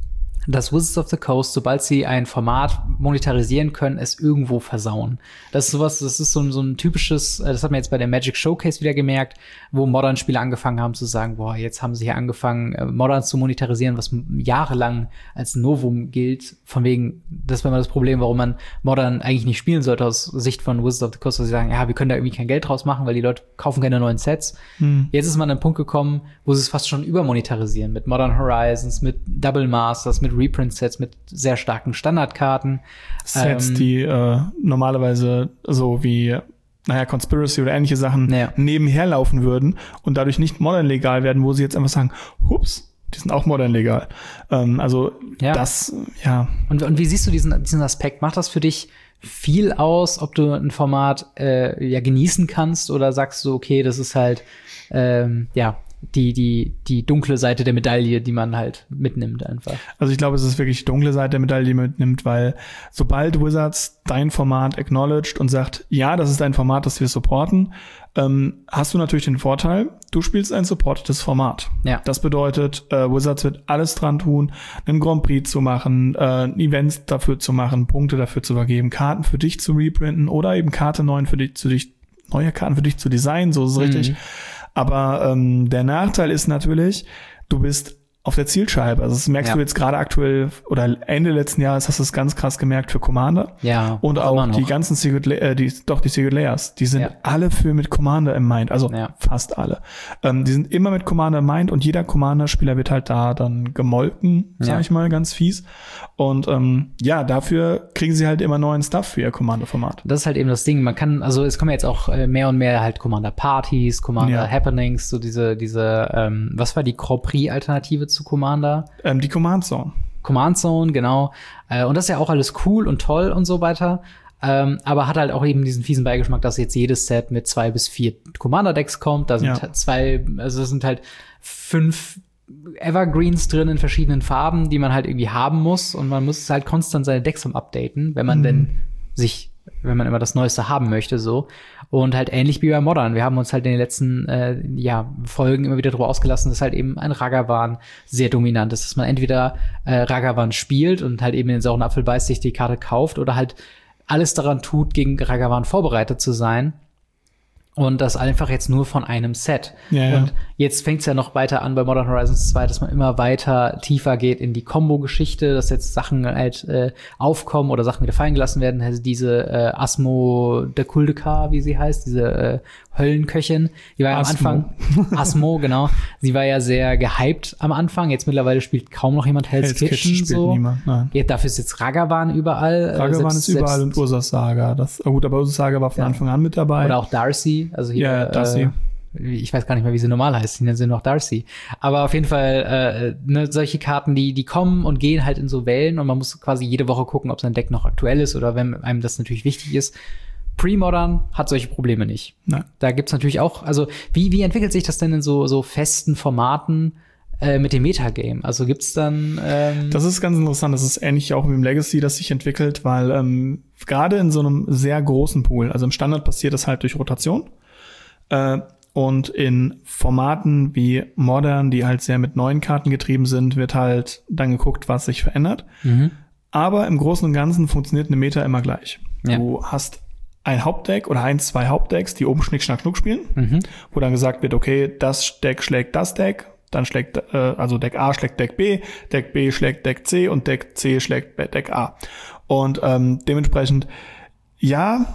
dass Wizards of the Coast, sobald sie ein Format monetarisieren können, es irgendwo versauen? Das ist sowas, das ist so ein, so ein typisches, das hat man jetzt bei der Magic Showcase wieder gemerkt, wo Modern-Spieler angefangen haben zu sagen, boah, jetzt haben sie hier angefangen, Modern zu monetarisieren, was jahrelang als Novum gilt. Von wegen, das war immer das Problem, warum man Modern eigentlich nicht spielen sollte aus Sicht von Wizards of the Coast, wo sie sagen, ja, wir können da irgendwie kein Geld draus machen, weil die Leute kaufen keine neuen Sets. Hm. Jetzt ist man an den Punkt gekommen, wo sie es fast schon übermonetarisieren, mit Modern Horizons, mit Double Masters, mit Reprint-Sets, mit sehr starken Standardkarten. Sets, ähm, die äh, normalerweise so wie, naja, Conspiracy oder ähnliche Sachen ja. nebenher laufen würden und dadurch nicht modern legal werden, wo sie jetzt einfach sagen, hups, die sind auch modern legal. Ähm, also ja. das, ja. Und, und wie siehst du diesen, diesen Aspekt? Macht das für dich viel aus, ob du ein Format äh, ja genießen kannst oder sagst du, okay, das ist halt ähm, ja die die die dunkle Seite der Medaille, die man halt mitnimmt einfach. Also ich glaube, es ist wirklich die dunkle Seite der Medaille, die man mitnimmt, weil sobald Wizards dein Format acknowledged und sagt, ja, das ist ein Format, das wir supporten, ähm, hast du natürlich den Vorteil, du spielst ein supportetes Format. Ja. Das bedeutet, äh, Wizards wird alles dran tun, einen Grand Prix zu machen, äh, Events dafür zu machen, Punkte dafür zu vergeben, Karten für dich zu reprinten oder eben Karte neuen für dich zu dich, neue Karten für dich zu designen, so ist es mhm. richtig. Aber ähm, der Nachteil ist natürlich, du bist auf der Zielscheibe. Also das merkst ja. du jetzt gerade aktuell oder Ende letzten Jahres hast du es ganz krass gemerkt für Commander. Ja. Und auch die ganzen Secret äh, die doch die Secret Layers, die sind ja. alle für mit Commander im Mind, also ja. fast alle. Ähm, die sind immer mit Commander im Mind und jeder Commander-Spieler wird halt da dann gemolken, sag ja. ich mal, ganz fies. Und ähm, ja, dafür kriegen sie halt immer neuen Stuff für ihr Commander-Format. Das ist halt eben das Ding. Man kann, also es kommen jetzt auch äh, mehr und mehr halt Commander-Partys, Commander-Happenings, ja. so diese, diese, ähm, was war die Grand Prix-Alternative zu Commander? Ähm, die Command Zone. Command Zone, genau. Äh, und das ist ja auch alles cool und toll und so weiter. Ähm, aber hat halt auch eben diesen fiesen Beigeschmack, dass jetzt jedes Set mit zwei bis vier Commander-Decks kommt. Da sind ja. zwei, also das sind halt fünf Evergreens drin in verschiedenen Farben, die man halt irgendwie haben muss. Und man muss halt konstant seine Decks am updaten, wenn man mhm. denn sich, wenn man immer das Neueste haben möchte, so. Und halt ähnlich wie bei Modern. Wir haben uns halt in den letzten äh, ja, Folgen immer wieder darüber ausgelassen, dass halt eben ein Ragavan sehr dominant ist. Dass man entweder äh, Ragavan spielt und halt eben in den sauren Apfel beißt, sich die Karte kauft oder halt alles daran tut, gegen Ragavan vorbereitet zu sein. Und das einfach jetzt nur von einem Set. Ja, ja. Und jetzt fängt es ja noch weiter an bei Modern Horizons zwei, dass man immer weiter tiefer geht in die Combo-Geschichte, dass jetzt Sachen halt äh, aufkommen oder Sachen wieder fallen gelassen werden. Also diese äh, Asmo de Kuldekar, wie sie heißt, diese äh, Höllenköchin, die war ja am Anfang Asmo, genau. Sie war ja sehr gehypt am Anfang. Jetzt mittlerweile spielt kaum noch jemand Hell's, Hell's Kitchen, Kitchen spielt so. Niemand, nein. Ja, dafür ist jetzt Ragavan überall. Ragavan äh, ist überall und Ursas Saga. Das, oh gut, aber Ursas Saga war von ja. Anfang an mit dabei. Oder auch Darcy. Also hier, ja, Darcy. Äh, ich weiß gar nicht mehr, wie sie normal heißt. Die nennen sie noch Darcy. Aber auf jeden Fall, äh, ne, solche Karten, die, die kommen und gehen halt in so Wellen und man muss quasi jede Woche gucken, ob sein Deck noch aktuell ist oder wenn einem das natürlich wichtig ist. Pre-Modern hat solche Probleme nicht. Nein. Da gibt's natürlich auch, also wie, wie entwickelt sich das denn in so, so festen Formaten äh, mit dem Metagame? Also gibt's dann ähm Das ist ganz interessant. Das ist ähnlich auch wie im Legacy, das sich entwickelt, weil ähm, gerade in so einem sehr großen Pool, also im Standard passiert das halt durch Rotation, äh, und in Formaten wie Modern, die halt sehr mit neuen Karten getrieben sind, wird halt dann geguckt, was sich verändert. Mhm. Aber im Großen und Ganzen funktioniert eine Meta immer gleich. Ja. Du hast ein Hauptdeck oder ein, zwei Hauptdecks, die oben Schnick, Schnack, Schnuck spielen, mhm. wo dann gesagt wird, okay, das Deck schlägt das Deck, dann schlägt, äh, also Deck A schlägt Deck B, Deck B schlägt Deck C und Deck C schlägt Deck A. Und ähm, dementsprechend, ja,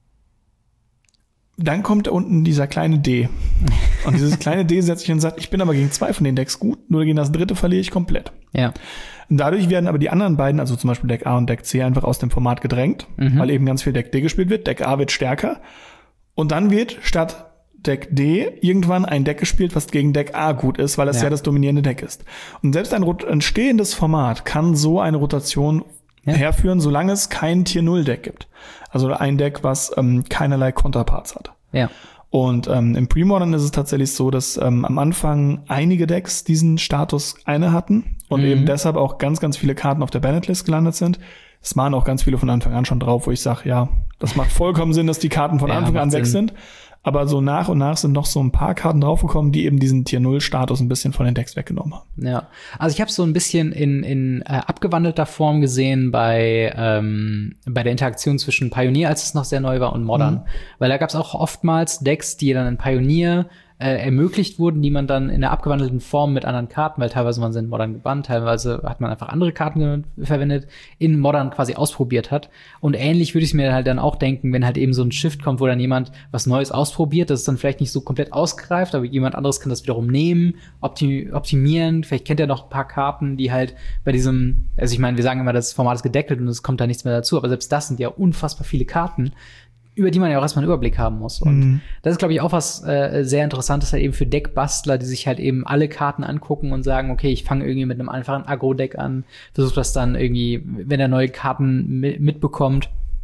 dann kommt da unten dieser kleine D. Und dieses kleine D setzt sich und sagt, ich bin aber gegen zwei von den Decks gut, nur gegen das dritte verliere ich komplett. Ja. Und dadurch werden aber die anderen beiden, also zum Beispiel Deck A und Deck C, einfach aus dem Format gedrängt, mhm. weil eben ganz viel Deck D gespielt wird. Deck A wird stärker. Und dann wird statt Deck D irgendwann ein Deck gespielt, was gegen Deck A gut ist, weil es ja, ja das dominierende Deck ist. Und selbst ein entstehendes Format kann so eine Rotation ja. herführen, solange es kein Tier null Deck gibt. Also ein Deck, was ähm, keinerlei Counterparts hat. Ja. Und ähm, im Pre-Modern ist es tatsächlich so, dass ähm, am Anfang einige Decks diesen Status eine hatten und mhm. eben deshalb auch ganz, ganz viele Karten auf der Banned-List gelandet sind. Es waren auch ganz viele von Anfang an schon drauf, wo ich sage, ja, das macht vollkommen Sinn, dass die Karten von ja, Anfang an weg sind. Aber so nach und nach sind noch so ein paar Karten draufgekommen, die eben diesen Tier null Status ein bisschen von den Decks weggenommen haben. Ja, also ich habe so ein bisschen in, in äh, abgewandelter Form gesehen bei ähm, bei der Interaktion zwischen Pioneer, als es noch sehr neu war, und Modern. Mhm. Weil da gab es auch oftmals Decks, die dann in Pioneer äh, ermöglicht wurden, die man dann in der abgewandelten Form mit anderen Karten, weil teilweise man sie in Modern gebannt, teilweise hat man einfach andere Karten verwendet, in Modern quasi ausprobiert hat. Und ähnlich würde ich mir halt dann auch denken, wenn halt eben so ein Shift kommt, wo dann jemand was Neues ausprobiert, das ist dann vielleicht nicht so komplett ausgereift, aber jemand anderes kann das wiederum nehmen, optim- optimieren. Vielleicht kennt ihr noch ein paar Karten, die halt bei diesem, also ich meine, wir sagen immer, das Format ist gedeckelt und es kommt da nichts mehr dazu, aber selbst das sind ja unfassbar viele Karten, über die man ja auch erstmal einen Überblick haben muss. Und mhm. das ist, glaube ich, auch was äh, sehr Interessantes halt eben für Deckbastler, die sich halt eben alle Karten angucken und sagen, okay, ich fange irgendwie mit einem einfachen Agro-Deck an, versuche das dann irgendwie, wenn er neue Karten mi- mitbekommt,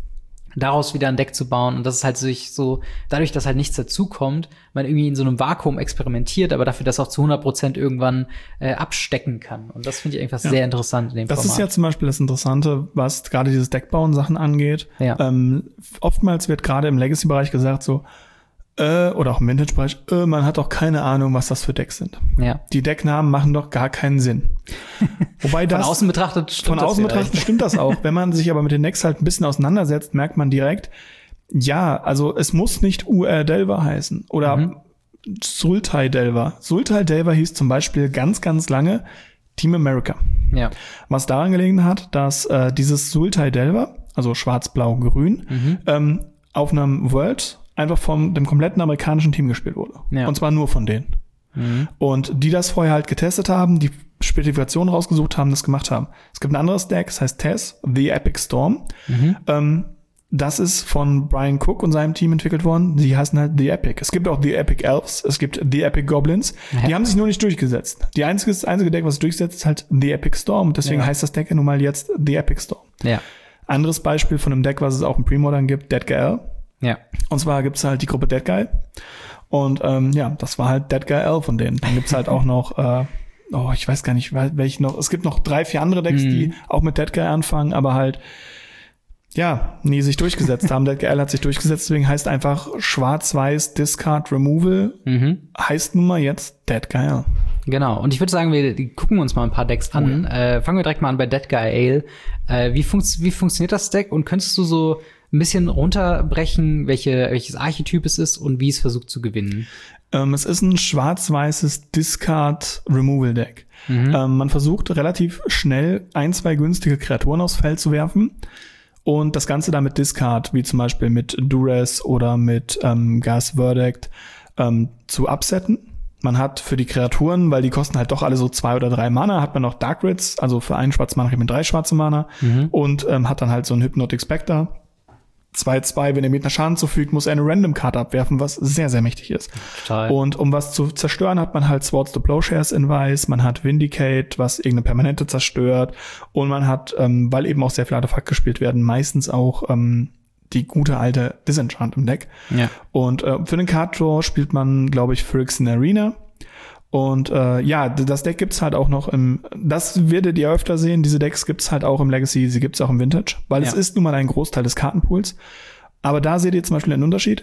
daraus wieder ein Deck zu bauen und das ist halt sich so, dadurch, dass halt nichts dazukommt, man irgendwie in so einem Vakuum experimentiert, aber dafür das auch zu hundert Prozent irgendwann äh, abstecken kann. Und das finde ich einfach ja. sehr interessant in dem das Format. Das ist ja zum Beispiel das Interessante, was gerade dieses Deckbauen-Sachen angeht. Ja. Ähm, oftmals wird gerade im Legacy-Bereich gesagt so, äh, oder auch im Vintage-Bereich, äh, man hat doch keine Ahnung, was das für Decks sind. Ja. Die Decknamen machen doch gar keinen Sinn. Wobei das von außen betrachtet stimmt Von außen betrachtet vielleicht. stimmt das auch. Wenn man sich aber mit den Decks halt ein bisschen auseinandersetzt, merkt man direkt, ja, also es muss nicht U R Delver heißen oder mhm. Sultai Delver. Sultai Delver hieß zum Beispiel ganz, ganz lange Team America. Ja. Was daran gelegen hat, dass äh, dieses Sultai Delver, also schwarz-blau-grün, mhm. ähm, auf einem World einfach von dem kompletten amerikanischen Team gespielt wurde. Ja. Und zwar nur von denen. Mhm. Und die das vorher halt getestet haben, die Spezifikationen rausgesucht haben, das gemacht haben. Es gibt ein anderes Deck, das heißt Tess, The Epic Storm. Mhm. Ähm, das ist von Brian Cook und seinem Team entwickelt worden. Die heißen halt The Epic. Es gibt auch The Epic Elves, es gibt The Epic Goblins. Ja. Die haben sich nur nicht durchgesetzt. Die einzige, das einzige Deck, was sich durchsetzt, ist halt The Epic Storm. Deswegen ja. heißt das Deck ja nun mal jetzt The Epic Storm. Ja. Anderes Beispiel von einem Deck, was es auch im Pre-Modern gibt, Dead Guy. Ja. Und zwar gibt's halt die Gruppe Dead Guy. Und ähm, ja, das war halt Dead Guy L von denen. Dann gibt's halt auch noch, äh, oh, ich weiß gar nicht, welche noch. Es gibt noch drei, vier andere Decks, mhm. die auch mit Dead Guy anfangen, aber halt, ja, nie sich durchgesetzt haben. Dead Guy L hat sich durchgesetzt, deswegen heißt einfach Schwarz-Weiß Discard Removal, mhm. heißt nun mal jetzt Dead Guy L. Genau, und ich würde sagen, wir gucken uns mal ein paar Decks an. Oh, ja. äh, fangen wir direkt mal an bei Dead Guy Ale. Äh, wie, funkt, wie funktioniert das Deck und könntest du so ein bisschen runterbrechen, welche, welches Archetyp es ist und wie es versucht zu gewinnen? Ähm, es ist ein schwarz-weißes Discard-Removal-Deck. Mhm. Ähm, man versucht relativ schnell ein, zwei günstige Kreaturen aufs Feld zu werfen und das Ganze dann mit Discard, wie zum Beispiel mit Duress oder mit ähm, Gas Verdict, ähm, zu upsetten. Man hat für die Kreaturen, weil die kosten halt doch alle so zwei oder drei Mana, hat man noch Dark Rids, also für einen schwarzen Mana mit drei schwarze Mana mhm. und ähm, hat dann halt so ein Hypnotic Spectre. zwei zwei, wenn er mit einer Schaden zufügt, muss er eine Random-Card abwerfen, was sehr, sehr mächtig ist. Total. Und um was zu zerstören, hat man halt Swords to Plowshares in Weiß, man hat Vindicate, was irgendeine Permanente zerstört und man hat, ähm, weil eben auch sehr viele Artefakte gespielt werden, meistens auch ähm, die gute alte Disenchant im Deck. Ja. Und äh, für den Card Draw spielt man, glaube ich, Phyrexian Arena. Und äh, ja, das Deck gibt's halt auch noch im, das werdet ihr öfter sehen, diese Decks gibt's halt auch im Legacy, sie gibt's auch im Vintage, weil ja. es ist nun mal ein Großteil des Kartenpools. Aber da seht ihr zum Beispiel einen Unterschied.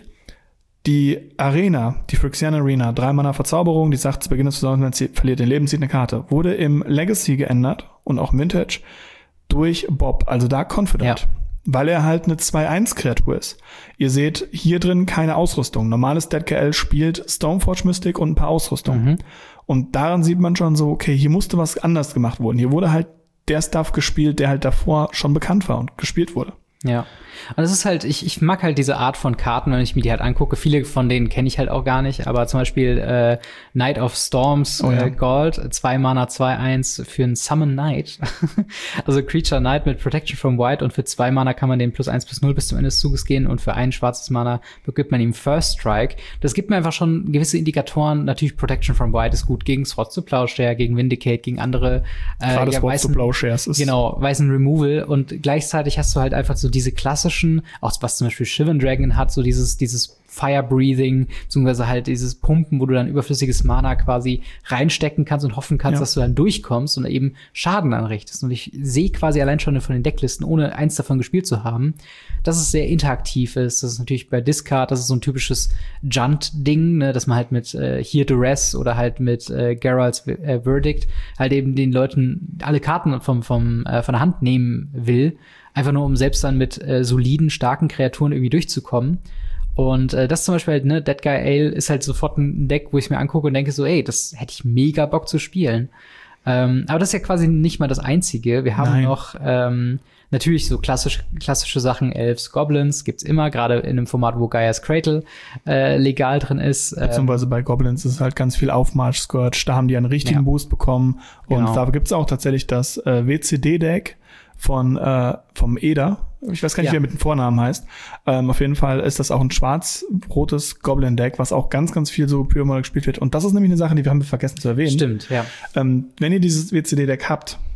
Die Arena, die Phyrexian Arena, drei Mana Verzauberung, die sagt zu Beginn des Zusammenhangs, wenn sie verliert den Leben, zieht eine Karte, wurde im Legacy geändert und auch im Vintage durch Bob, also Dark Confidant. Ja. Weil er halt eine zwei eins Kreatur ist. Ihr seht hier drin keine Ausrüstung. Normales Dead K L spielt Stoneforge Mystic und ein paar Ausrüstungen. Mhm. Und daran sieht man schon so, okay, hier musste was anders gemacht worden. Hier wurde halt der Stuff gespielt, der halt davor schon bekannt war und gespielt wurde. Ja. Und es ist halt, ich, ich mag halt diese Art von Karten, wenn ich mir die halt angucke. Viele von denen kenne ich halt auch gar nicht, aber zum Beispiel äh, Knight of Storms, oh, ja. äh, Gold, zwei Mana, zwei eins für einen Summon Knight. Also Creature Knight mit Protection from White und für zwei Mana kann man den plus eins plus null bis zum Ende des Zuges gehen und für ein schwarzes Mana begibt man ihm First Strike. Das gibt mir einfach schon gewisse Indikatoren. Natürlich Protection from White ist gut gegen Swords to Plowshare, gegen Vindicate, gegen andere äh, Gerade ja, Swords to Plowshares ist genau, weißen Removal und gleichzeitig hast du halt einfach so diese klassischen, auch was zum Beispiel Shivan Dragon hat, so dieses, dieses Fire Breathing, beziehungsweise halt dieses Pumpen, wo du dann überflüssiges Mana quasi reinstecken kannst und hoffen kannst, ja. dass du dann durchkommst und eben Schaden anrichtest. Und ich sehe quasi allein schon von den Decklisten, ohne eins davon gespielt zu haben, dass es sehr interaktiv ist. Das ist natürlich bei Discard, das ist so ein typisches Junt-Ding, ne, dass man halt mit äh, Here Duress oder halt mit äh, Geralt's äh, Verdict halt eben den Leuten alle Karten vom, vom, äh, von der Hand nehmen will. Einfach nur, um selbst dann mit äh, soliden, starken Kreaturen irgendwie durchzukommen. Und äh, das zum Beispiel halt, ne, Dead Guy Ale ist halt sofort ein Deck, wo ich mir angucke und denke so, ey, das hätte ich mega Bock zu spielen. Ähm, aber das ist ja quasi nicht mal das Einzige. Wir haben Nein. noch ähm, natürlich so klassisch, klassische Sachen, Elves, Goblins gibt's immer, gerade in einem Format, wo Gaia's Cradle äh, legal drin ist. Beziehungsweise bei Goblins ist halt ganz viel Aufmarsch, Scourge, da haben die einen richtigen ja. Boost bekommen. Und genau. da gibt's auch tatsächlich das äh, W C D-Deck von äh, vom Eder. Ich weiß gar nicht, ja. wie er mit dem Vornamen heißt. Ähm, auf jeden Fall ist das auch ein schwarz-rotes Goblin-Deck, was auch ganz, ganz viel so Pure gespielt wird. Und das ist nämlich eine Sache, die wir haben vergessen zu erwähnen. Stimmt, ja. Ähm, wenn ihr dieses W C D-Deck habt,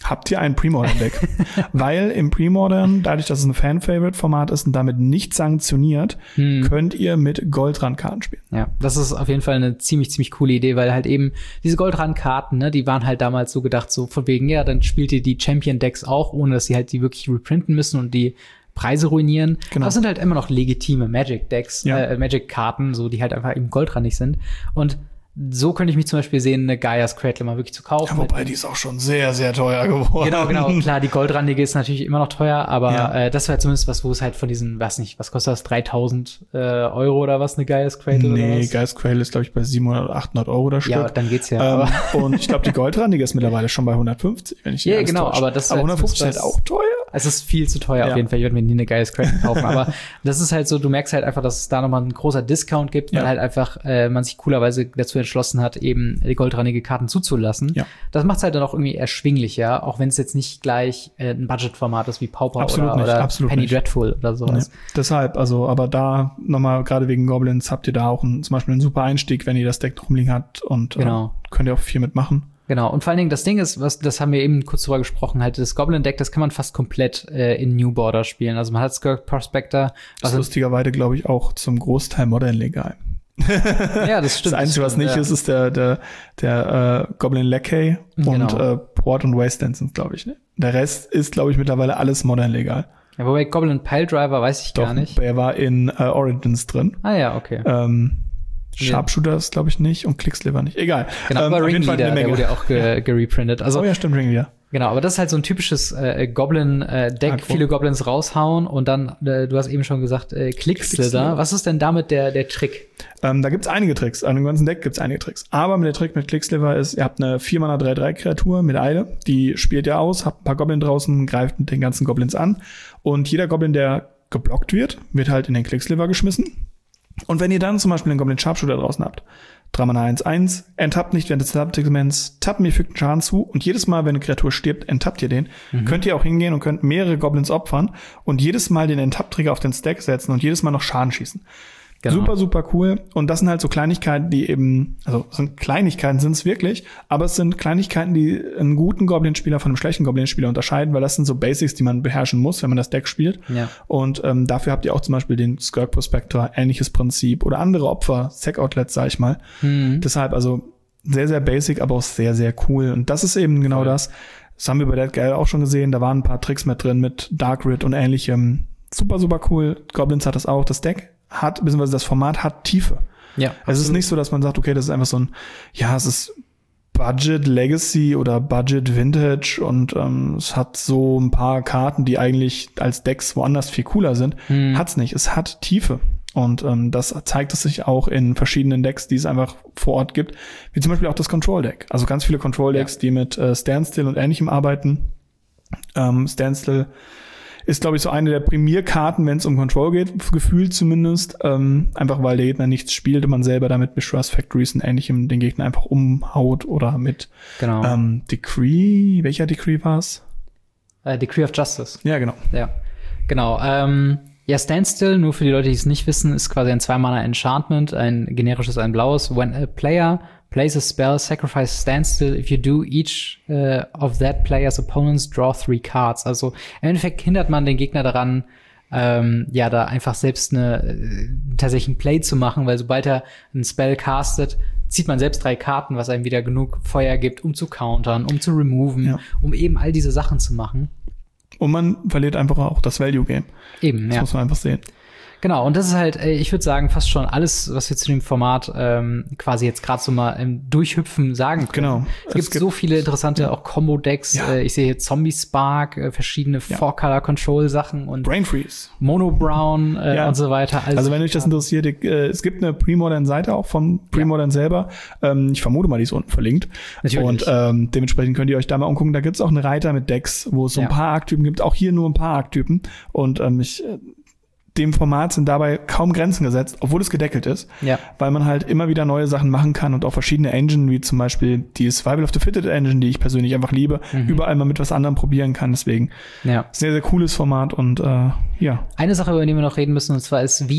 habt ihr ein Pre-Modern-Deck. Weil im Pre-Modern, dadurch, dass es ein Fan-Favorite-Format ist und damit nicht sanktioniert, hm. könnt ihr mit Goldrand-Karten spielen. Ja, das ist auf jeden Fall eine ziemlich, ziemlich coole Idee, weil halt eben diese Goldrand-Karten, ne, die waren halt damals so gedacht, so von wegen, ja, dann spielt ihr die Champion-Decks auch, ohne dass sie halt die wirklich reprinten müssen und die Preise ruinieren. Genau. Aber es sind halt immer noch legitime Magic-Decks, ja. äh, Magic-Karten, so die halt einfach eben goldrandig sind. Und so könnte ich mich zum Beispiel sehen, eine Gaia's Cradle mal wirklich zu kaufen. Ja, wobei die ist auch schon sehr, sehr teuer geworden. Genau, genau. Klar, die goldrandige ist natürlich immer noch teuer, aber ja. äh, das wäre zumindest was, wo es halt von diesen, weiß nicht, was kostet das, dreitausend äh, Euro oder was, eine Gaia's Cradle? Nee, oder was? Gaia's Cradle ist, glaube ich, bei siebenhundert oder achthundert Euro das Stück. Ja, dann geht's ja. Ähm, und ich glaube, die goldrandige ist mittlerweile schon bei hundertfünfzig, wenn ich Ja, yeah, genau, aber das ist aber halt hundertfünfzig ist halt auch teuer. Es ist viel zu teuer, ja. auf jeden Fall. Ich würde mir nie eine Gaia's Cradle kaufen. Aber das ist halt so, du merkst halt einfach, dass es da nochmal ein großer Discount gibt, weil ja. halt einfach äh, man sich coolerweise dazu entschlossen hat, eben die goldrandige Karten zuzulassen. Ja. Das macht es halt dann auch irgendwie erschwinglicher, auch wenn es jetzt nicht gleich äh, ein Budgetformat ist wie Pauper absolut oder, nicht, oder absolut Penny nicht. Dreadful oder sowas. Ja. Deshalb, also, aber da nochmal, gerade wegen Goblins, habt ihr da auch ein, zum Beispiel einen super Einstieg, wenn ihr das Deck rumliegen habt und genau. äh, könnt ihr auch viel mitmachen. Genau, und vor allen Dingen das Ding ist, was das haben wir eben kurz drüber gesprochen, halt das Goblin-Deck, das kann man fast komplett äh, in New Border spielen. Also man hat Skirk Prospector. Das ist lustigerweise, glaube ich, auch zum Großteil modern legal. Ja, das stimmt. Das Einzige, was nicht ja. ist, ist der der der äh, Goblin Lackey und genau. äh, Port und Wasteland sind, glaube ich. Ne? Der Rest ist, glaube ich, mittlerweile alles modern legal. Ja, wobei Goblin Piledriver weiß ich Doch, gar nicht. Er war in äh, Origins drin. Ah ja, okay. Ähm, Sharpshooter ist, glaube ich, nicht und Quicksliver nicht. Egal. Genau, ähm, aber Ringleader, der wurde ja auch ge- gereprintet. Also, oh ja, stimmt, Ringleader. Genau, aber das ist halt so ein typisches äh, Goblin-Deck, äh, viele Goblins raushauen und dann, äh, du hast eben schon gesagt, äh, Quickslither. Was ist denn damit der der Trick? Ähm, da gibt's einige Tricks. An dem ganzen Deck gibt's einige Tricks. Aber mit der Trick mit Quicksilver ist, ihr habt eine vier Mana drei drei Kreatur mit Eile. Die spielt ihr aus, habt ein paar Goblin draußen, greift mit den ganzen Goblins an. Und jeder Goblin, der geblockt wird, wird halt in den Quicksilver geschmissen. Und wenn ihr dann zum Beispiel einen Goblin Sharpshooter draußen habt, drei Mana eins eins, enttappt nicht während des Tappsegments, tappen, ihr fügt einen Schaden zu und jedes Mal, wenn eine Kreatur stirbt, enttappt ihr den, mhm. könnt ihr auch hingehen und könnt mehrere Goblins opfern und jedes Mal den Enttapp-Trigger auf den Stack setzen und jedes Mal noch Schaden schießen. Genau. Super, super cool. Und das sind halt so Kleinigkeiten, die eben, also sind Kleinigkeiten sind es wirklich, aber es sind Kleinigkeiten, die einen guten Goblin-Spieler von einem schlechten Goblin-Spieler unterscheiden, weil das sind so Basics, die man beherrschen muss, wenn man das Deck spielt. Ja. Und ähm, dafür habt ihr auch zum Beispiel den Skirk Prospector, ähnliches Prinzip oder andere Opfer, Sack-Outlets, sag ich mal. Mhm. Deshalb also sehr, sehr basic, aber auch sehr, sehr cool. Und das ist eben genau cool. das. Das haben wir bei Dead Guy auch schon gesehen. Da waren ein paar Tricks mit drin mit Dark Rid und ähnlichem. Super, super cool. Goblins hat das auch. Das Deck hat, beziehungsweise das Format hat Tiefe. Ja. Es ist nicht so, dass man sagt, okay, das ist einfach so ein, ja, es ist Budget Legacy oder Budget Vintage und ähm, es hat so ein paar Karten, die eigentlich als Decks woanders viel cooler sind. Hm. Hat's nicht. Es hat Tiefe. Und ähm, das zeigt es sich auch in verschiedenen Decks, die es einfach vor Ort gibt. Wie zum Beispiel auch das Control-Deck. Also ganz viele Control-Decks, ja. die mit äh, Standstill und Ähnlichem arbeiten. Ähm, Standstill ist, glaube ich, so eine der Primärkarten, wenn es um Control geht, gefühlt zumindest. Ähm, einfach weil der Gegner nichts spielt und man selber damit mit Trust Factories und Ähnlichem den Gegner einfach umhaut oder mit genau. ähm, Decree. Welcher Decree war's? Uh, Decree of Justice. Ja, genau. Ja, genau. Ähm, ja, Standstill, nur für die Leute, die es nicht wissen, ist quasi ein zwei-Mana-Enchantment, ein generisches, ein blaues. When a player plays a spell, sacrifice Standstill. If you do, each uh, of that player's opponents draw three cards. Also im Endeffekt hindert man den Gegner daran, ähm, ja, da einfach selbst eine äh, tatsächlich ein Play zu machen, weil sobald er einen Spell castet, zieht man selbst drei Karten, was einem wieder genug Feuer gibt, um zu countern, um zu removen, ja. um eben all diese Sachen zu machen. Und man verliert einfach auch das Value-Game. Eben, das ja. muss man einfach sehen. Genau, und das ist halt, ich würde sagen, fast schon alles, was wir zu dem Format ähm, quasi jetzt gerade so mal im Durchhüpfen sagen können. Genau. Es, es gibt, gibt so viele interessante ja. auch Combo-Decks. Ja. Äh, ich sehe hier Zombie Spark, äh, verschiedene ja. Four-Color-Control-Sachen und Brain Freeze, Mono Brown äh, ja. und so weiter. Also, also wenn euch das interessiert, äh, es gibt eine Pre-Modern-Seite auch von Pre-Modern ja. selber. Ähm, ich vermute mal, die ist unten verlinkt. Natürlich. Und ähm, dementsprechend könnt ihr euch da mal umgucken. Da gibt's auch eine Reiter mit Decks, wo es so ein ja. paar Archetypen gibt. Auch hier nur ein paar Archetypen. Und ähm, ich äh, dem Format sind dabei kaum Grenzen gesetzt, obwohl es gedeckelt ist, ja. weil man halt immer wieder neue Sachen machen kann und auch verschiedene Engine, wie zum Beispiel die Survival of the Fitted Engine, die ich persönlich einfach liebe, mhm. überall mal mit was anderem probieren kann. Deswegen ja. sehr, sehr cooles Format und äh, ja. Eine Sache, über die wir noch reden müssen, und zwar ist, wie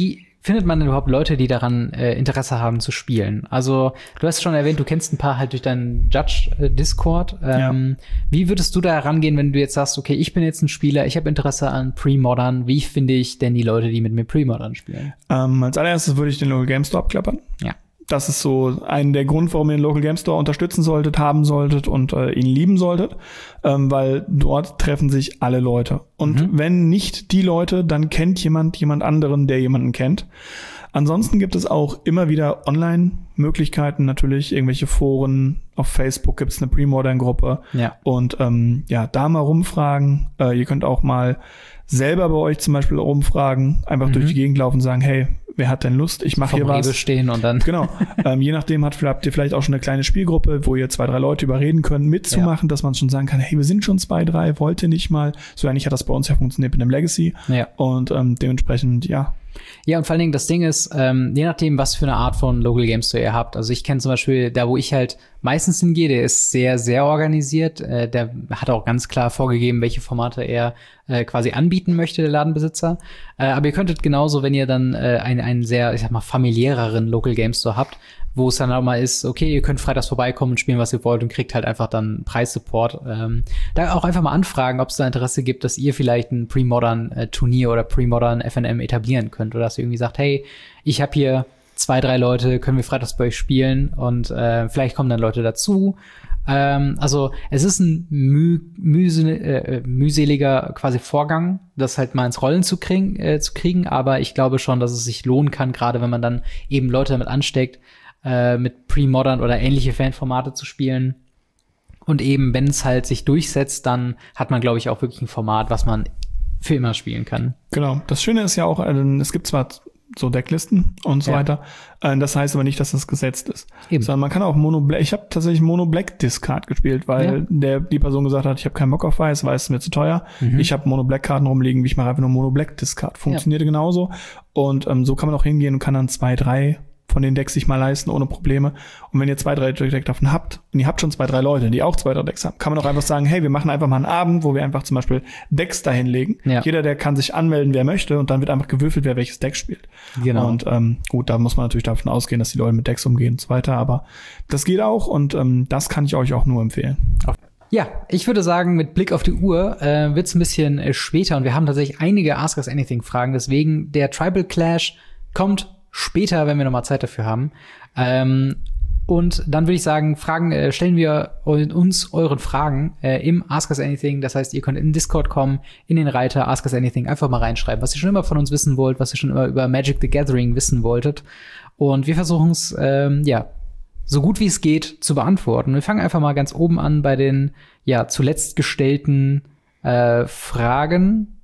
findet man denn überhaupt Leute, die daran äh, Interesse haben zu spielen? Also, du hast schon erwähnt, du kennst ein paar halt durch deinen Judge-Discord. Ähm, ja. Wie würdest du da rangehen, wenn du jetzt sagst, okay, ich bin jetzt ein Spieler, ich habe Interesse an Pre-Modern. Wie finde ich denn die Leute, die mit mir Pre-Modern spielen? Ähm, als allererstes würde ich den Local Game Store abklappern. Ja. Das ist so ein der Grund, warum ihr den Local Game Store unterstützen solltet, haben solltet und äh, ihn lieben solltet, ähm, weil dort treffen sich alle Leute. Und mhm. wenn nicht die Leute, dann kennt jemand jemand anderen, der jemanden kennt. Ansonsten gibt es auch immer wieder Online-Möglichkeiten, natürlich irgendwelche Foren. Auf Facebook gibt es eine Pre-Modern-Gruppe. Ja. Und ähm, ja, da mal rumfragen. Äh, ihr könnt auch mal selber bei euch zum Beispiel rumfragen, einfach mhm. durch die Gegend laufen und sagen, hey, wer hat denn Lust? Ich mache hier was. Rewe stehen und dann. Genau. ähm, je nachdem hat, habt ihr vielleicht auch schon eine kleine Spielgruppe, wo ihr zwei, drei Leute überreden könnt, mitzumachen, ja. dass man schon sagen kann, hey, wir sind schon zwei, drei, wollt ihr nicht mal? So ähnlich hat das bei uns ja funktioniert mit dem Legacy. Ja. Und ähm, dementsprechend, ja. Ja, und vor allen Dingen das Ding ist, ähm, je nachdem, was für eine Art von Local Game Store ihr habt. Also ich kenne zum Beispiel, da wo ich halt meistens hingehe, der ist sehr, sehr organisiert. Äh, der hat auch ganz klar vorgegeben, welche Formate er äh, quasi anbieten möchte, der Ladenbesitzer. Äh, aber ihr könntet genauso, wenn ihr dann äh, einen, einen sehr, ich sag mal, familiäreren Local Game Store habt, wo es dann auch mal ist, okay, ihr könnt freitags vorbeikommen und spielen, was ihr wollt und kriegt halt einfach dann Preissupport. Ähm, da auch einfach mal anfragen, ob es da Interesse gibt, dass ihr vielleicht ein Pre-Modern äh, Turnier oder Pre-Modern F N M etablieren könnt. Oder dass ihr irgendwie sagt, hey, ich habe hier zwei, drei Leute, können wir freitags bei euch spielen und äh, vielleicht kommen dann Leute dazu. Ähm, also es ist ein müh mühse äh, mühseliger quasi Vorgang, das halt mal ins Rollen zu kriegen, äh, zu kriegen, aber ich glaube schon, dass es sich lohnen kann, gerade wenn man dann eben Leute damit ansteckt, äh, mit Pre-Modern oder ähnliche Fanformate zu spielen. Und eben, wenn es halt sich durchsetzt, dann hat man, glaube ich, auch wirklich ein Format, was man für immer spielen kann. Genau. Das Schöne ist ja auch, äh, es gibt zwar so Decklisten und so ja. weiter. Äh, das heißt aber nicht, dass das gesetzt ist. Eben. Sondern man kann auch Mono Black, ich habe tatsächlich Mono Black Discard gespielt, weil ja. der die Person gesagt hat, ich habe keinen Bock auf Weiß, Weiß ist mir zu teuer. Mhm. Ich habe Mono Black Karten rumliegen, ich mache einfach nur Mono Black Discard. Funktionierte ja. genauso. Und ähm, so kann man auch hingehen und kann dann zwei, drei von den Decks sich mal leisten, ohne Probleme. Und wenn ihr zwei, drei Decks davon habt, und ihr habt schon zwei, drei Leute, die auch zwei, drei Decks haben, kann man auch einfach sagen, hey, wir machen einfach mal einen Abend, wo wir einfach zum Beispiel Decks dahinlegen. Ja. Jeder, der kann sich anmelden, wer möchte, und dann wird einfach gewürfelt, wer welches Deck spielt. Genau. Und ähm, gut, da muss man natürlich davon ausgehen, dass die Leute mit Decks umgehen und so weiter, aber das geht auch und ähm, das kann ich euch auch nur empfehlen. Ja, ich würde sagen, mit Blick auf die Uhr äh, wird's ein bisschen äh, später und wir haben tatsächlich einige Ask Us Anything-Fragen, deswegen der Tribal Clash kommt später, wenn wir noch mal Zeit dafür haben. Ähm, und dann würde ich sagen, Fragen äh, stellen wir uns euren Fragen äh, im Ask Us Anything. Das heißt, ihr könnt in den Discord kommen, in den Reiter Ask Us Anything, einfach mal reinschreiben, was ihr schon immer von uns wissen wollt, was ihr schon immer über Magic the Gathering wissen wolltet. Und wir versuchen es, ähm, ja, so gut wie es geht zu beantworten. Wir fangen einfach mal ganz oben an bei den, ja, zuletzt gestellten äh, Fragen.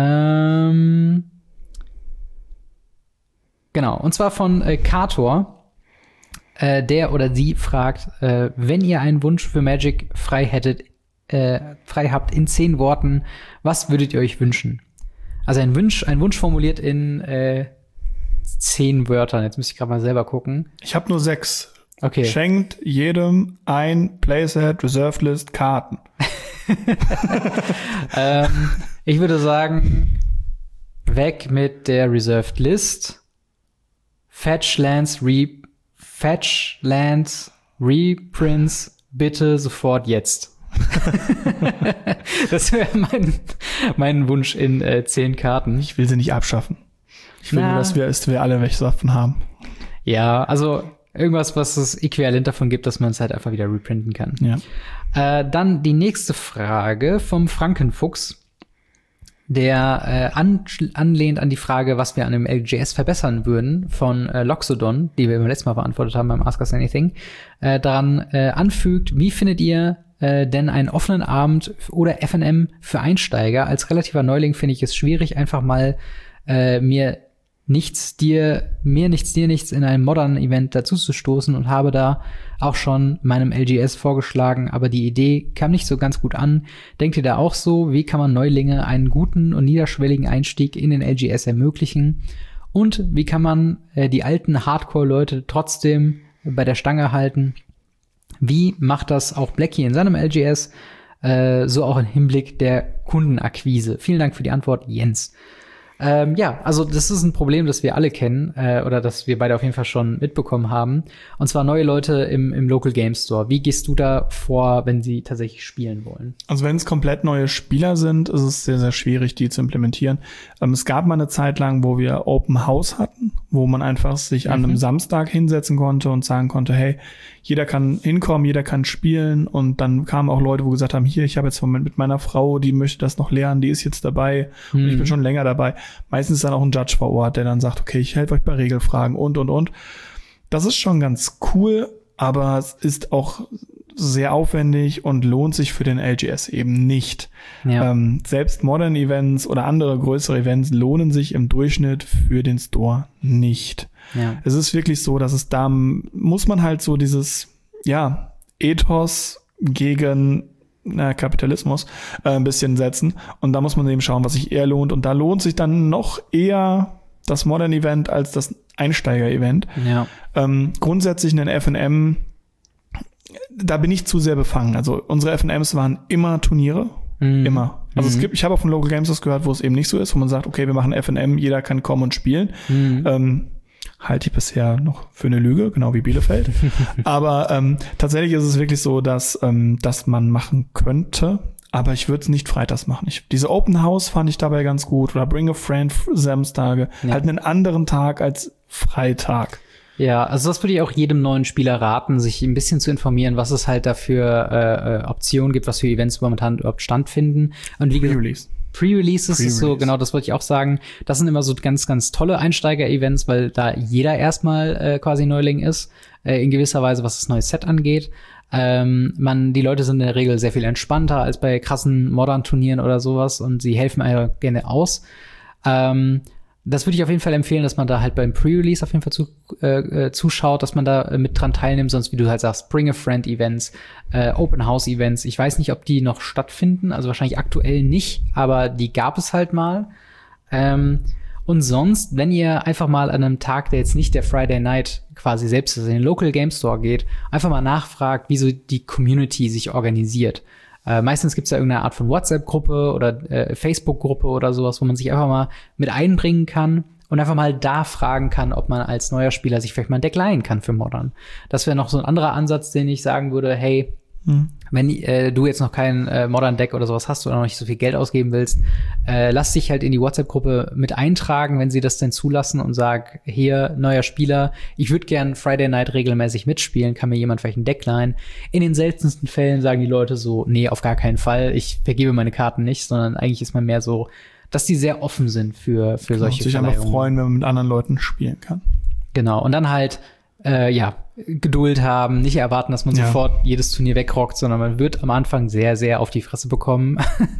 Ähm Genau, und zwar von äh, Kator, äh, der oder sie fragt, äh, wenn ihr einen Wunsch für Magic frei hättet, äh, frei habt in zehn Worten, was würdet ihr euch wünschen? Also ein Wunsch, ein Wunsch formuliert in äh, zehn Wörtern. Jetzt müsste ich gerade mal selber gucken. Ich habe nur sechs. Okay. Schenkt jedem ein Playset Reserved List Karten. ähm, ich würde sagen, weg mit der Reserved List. Fetch Lands, Re Fetch Lands, Reprints, bitte sofort jetzt. Das wäre mein, mein Wunsch in äh, zehn Karten. Ich will sie nicht abschaffen. Ich will, nur, dass wir, dass wir alle welche davon haben. Ja, also irgendwas, was es äquivalent davon gibt, dass man es halt einfach wieder reprinten kann. Ja. Äh, dann die nächste Frage vom Frankenfuchs, der äh, an, anlehnt an die Frage, was wir an dem L G S verbessern würden, von äh, Loxodon, die wir beim letzten Mal beantwortet haben beim Ask Us Anything, äh, daran äh, anfügt, wie findet ihr äh, denn einen offenen Abend oder F N M für Einsteiger? Als relativer Neuling finde ich es schwierig, einfach mal äh, mir nichts dir, mir nichts, dir nichts in einem modernen Event dazu zu stoßen und habe da auch schon meinem L G S vorgeschlagen, aber die Idee kam nicht so ganz gut an. Denkt ihr da auch so? Wie kann man Neulinge einen guten und niederschwelligen Einstieg in den L G S ermöglichen? Und wie kann man äh, die alten Hardcore-Leute trotzdem bei der Stange halten? Wie macht das auch Blackie in seinem L G S? Äh, so auch im Hinblick der Kundenakquise. Vielen Dank für die Antwort, Jens. Ähm, ja, also das ist ein Problem, das wir alle kennen äh, oder das wir beide auf jeden Fall schon mitbekommen haben. Und zwar neue Leute im, im Local Game Store. Wie gehst du da vor, wenn sie tatsächlich spielen wollen? Also wenn es komplett neue Spieler sind, ist es sehr, sehr schwierig, die zu implementieren. Ähm, es gab mal eine Zeit lang, wo wir Open House hatten, wo man einfach sich mhm. an einem Samstag hinsetzen konnte und sagen konnte, hey, jeder kann hinkommen, jeder kann spielen. Und dann kamen auch Leute, wo gesagt haben, hier, ich habe jetzt mit meiner Frau, die möchte das noch lernen, die ist jetzt dabei mhm. und ich bin schon länger dabei. Meistens ist dann auch ein Judge vor Ort, der dann sagt, okay, ich helfe euch bei Regelfragen und, und, und. Das ist schon ganz cool, aber es ist auch sehr aufwendig und lohnt sich für den L G S eben nicht. Ja. Ähm, selbst Modern Events oder andere größere Events lohnen sich im Durchschnitt für den Store nicht. Ja. Es ist wirklich so, dass es da muss man halt so dieses, ja, Ethos gegen Na, Kapitalismus äh, ein bisschen setzen und da muss man eben schauen, was sich eher lohnt und da lohnt sich dann noch eher das Modern Event als das Einsteiger-Event. Ja. Ähm, grundsätzlich ein F N M, da bin ich zu sehr befangen. Also unsere F N Ms waren immer Turniere, mhm. immer. Also mhm. es gibt, ich habe auch von Local Games das gehört, wo es eben nicht so ist, wo man sagt, okay, wir machen F N M, jeder kann kommen und spielen. Mhm. Ähm, halte ich bisher noch für eine Lüge, genau wie Bielefeld. Aber ähm, tatsächlich ist es wirklich so, dass ähm, dass man machen könnte, aber ich würde es nicht freitags machen. Ich, diese Open House fand ich dabei ganz gut oder Bring a Friend Samstage, ja. halt einen anderen Tag als Freitag. Ja, also das würde ich auch jedem neuen Spieler raten, sich ein bisschen zu informieren, was es halt dafür äh, Optionen gibt, was für Events momentan überhaupt stattfinden. Und wie Pre-Release. Pre-Releases Pre ist so, genau, das wollte ich auch sagen. Das sind immer so ganz, ganz tolle Einsteiger-Events, weil da jeder erstmal äh, quasi Neuling ist, äh, in gewisser Weise, was das neue Set angeht. Ähm, man, die Leute sind in der Regel sehr viel entspannter als bei krassen Modern-Turnieren oder sowas und sie helfen einfach gerne aus. Ähm, Das würde ich auf jeden Fall empfehlen, dass man da halt beim Pre-Release auf jeden Fall zu, äh, zuschaut, dass man da äh, mit dran teilnimmt, sonst wie du halt sagst, Bring a Friend Events, äh, Open House Events. Ich weiß nicht, ob die noch stattfinden, also wahrscheinlich aktuell nicht, aber die gab es halt mal. Ähm, und sonst, wenn ihr einfach mal an einem Tag, der jetzt nicht der Friday Night quasi selbst ist, in den Local Game Store geht, einfach mal nachfragt, wie so die Community sich organisiert. Äh, meistens gibt's ja irgendeine Art von WhatsApp-Gruppe oder äh, Facebook-Gruppe oder sowas, wo man sich einfach mal mit einbringen kann und einfach mal da fragen kann, ob man als neuer Spieler sich vielleicht mal ein Deck leihen kann für Modern. Das wäre noch so ein anderer Ansatz, den ich sagen würde, hey, hm. wenn äh, du jetzt noch kein äh, Modern-Deck oder sowas hast oder noch nicht so viel Geld ausgeben willst, äh, lass dich halt in die WhatsApp-Gruppe mit eintragen, wenn sie das denn zulassen und sag, hier, neuer Spieler, ich würde gern Friday Night regelmäßig mitspielen, kann mir jemand vielleicht ein Deck leihen? In den seltensten Fällen sagen die Leute so, nee, auf gar keinen Fall, ich vergebe meine Karten nicht, sondern eigentlich ist man mehr so, dass die sehr offen sind für, für genau, solche sich einfach freuen, wenn man mit anderen Leuten spielen kann. Genau, und dann halt Äh, ja, Geduld haben, nicht erwarten, dass man ja. sofort jedes Turnier wegrockt, sondern man wird am Anfang sehr, sehr auf die Fresse bekommen.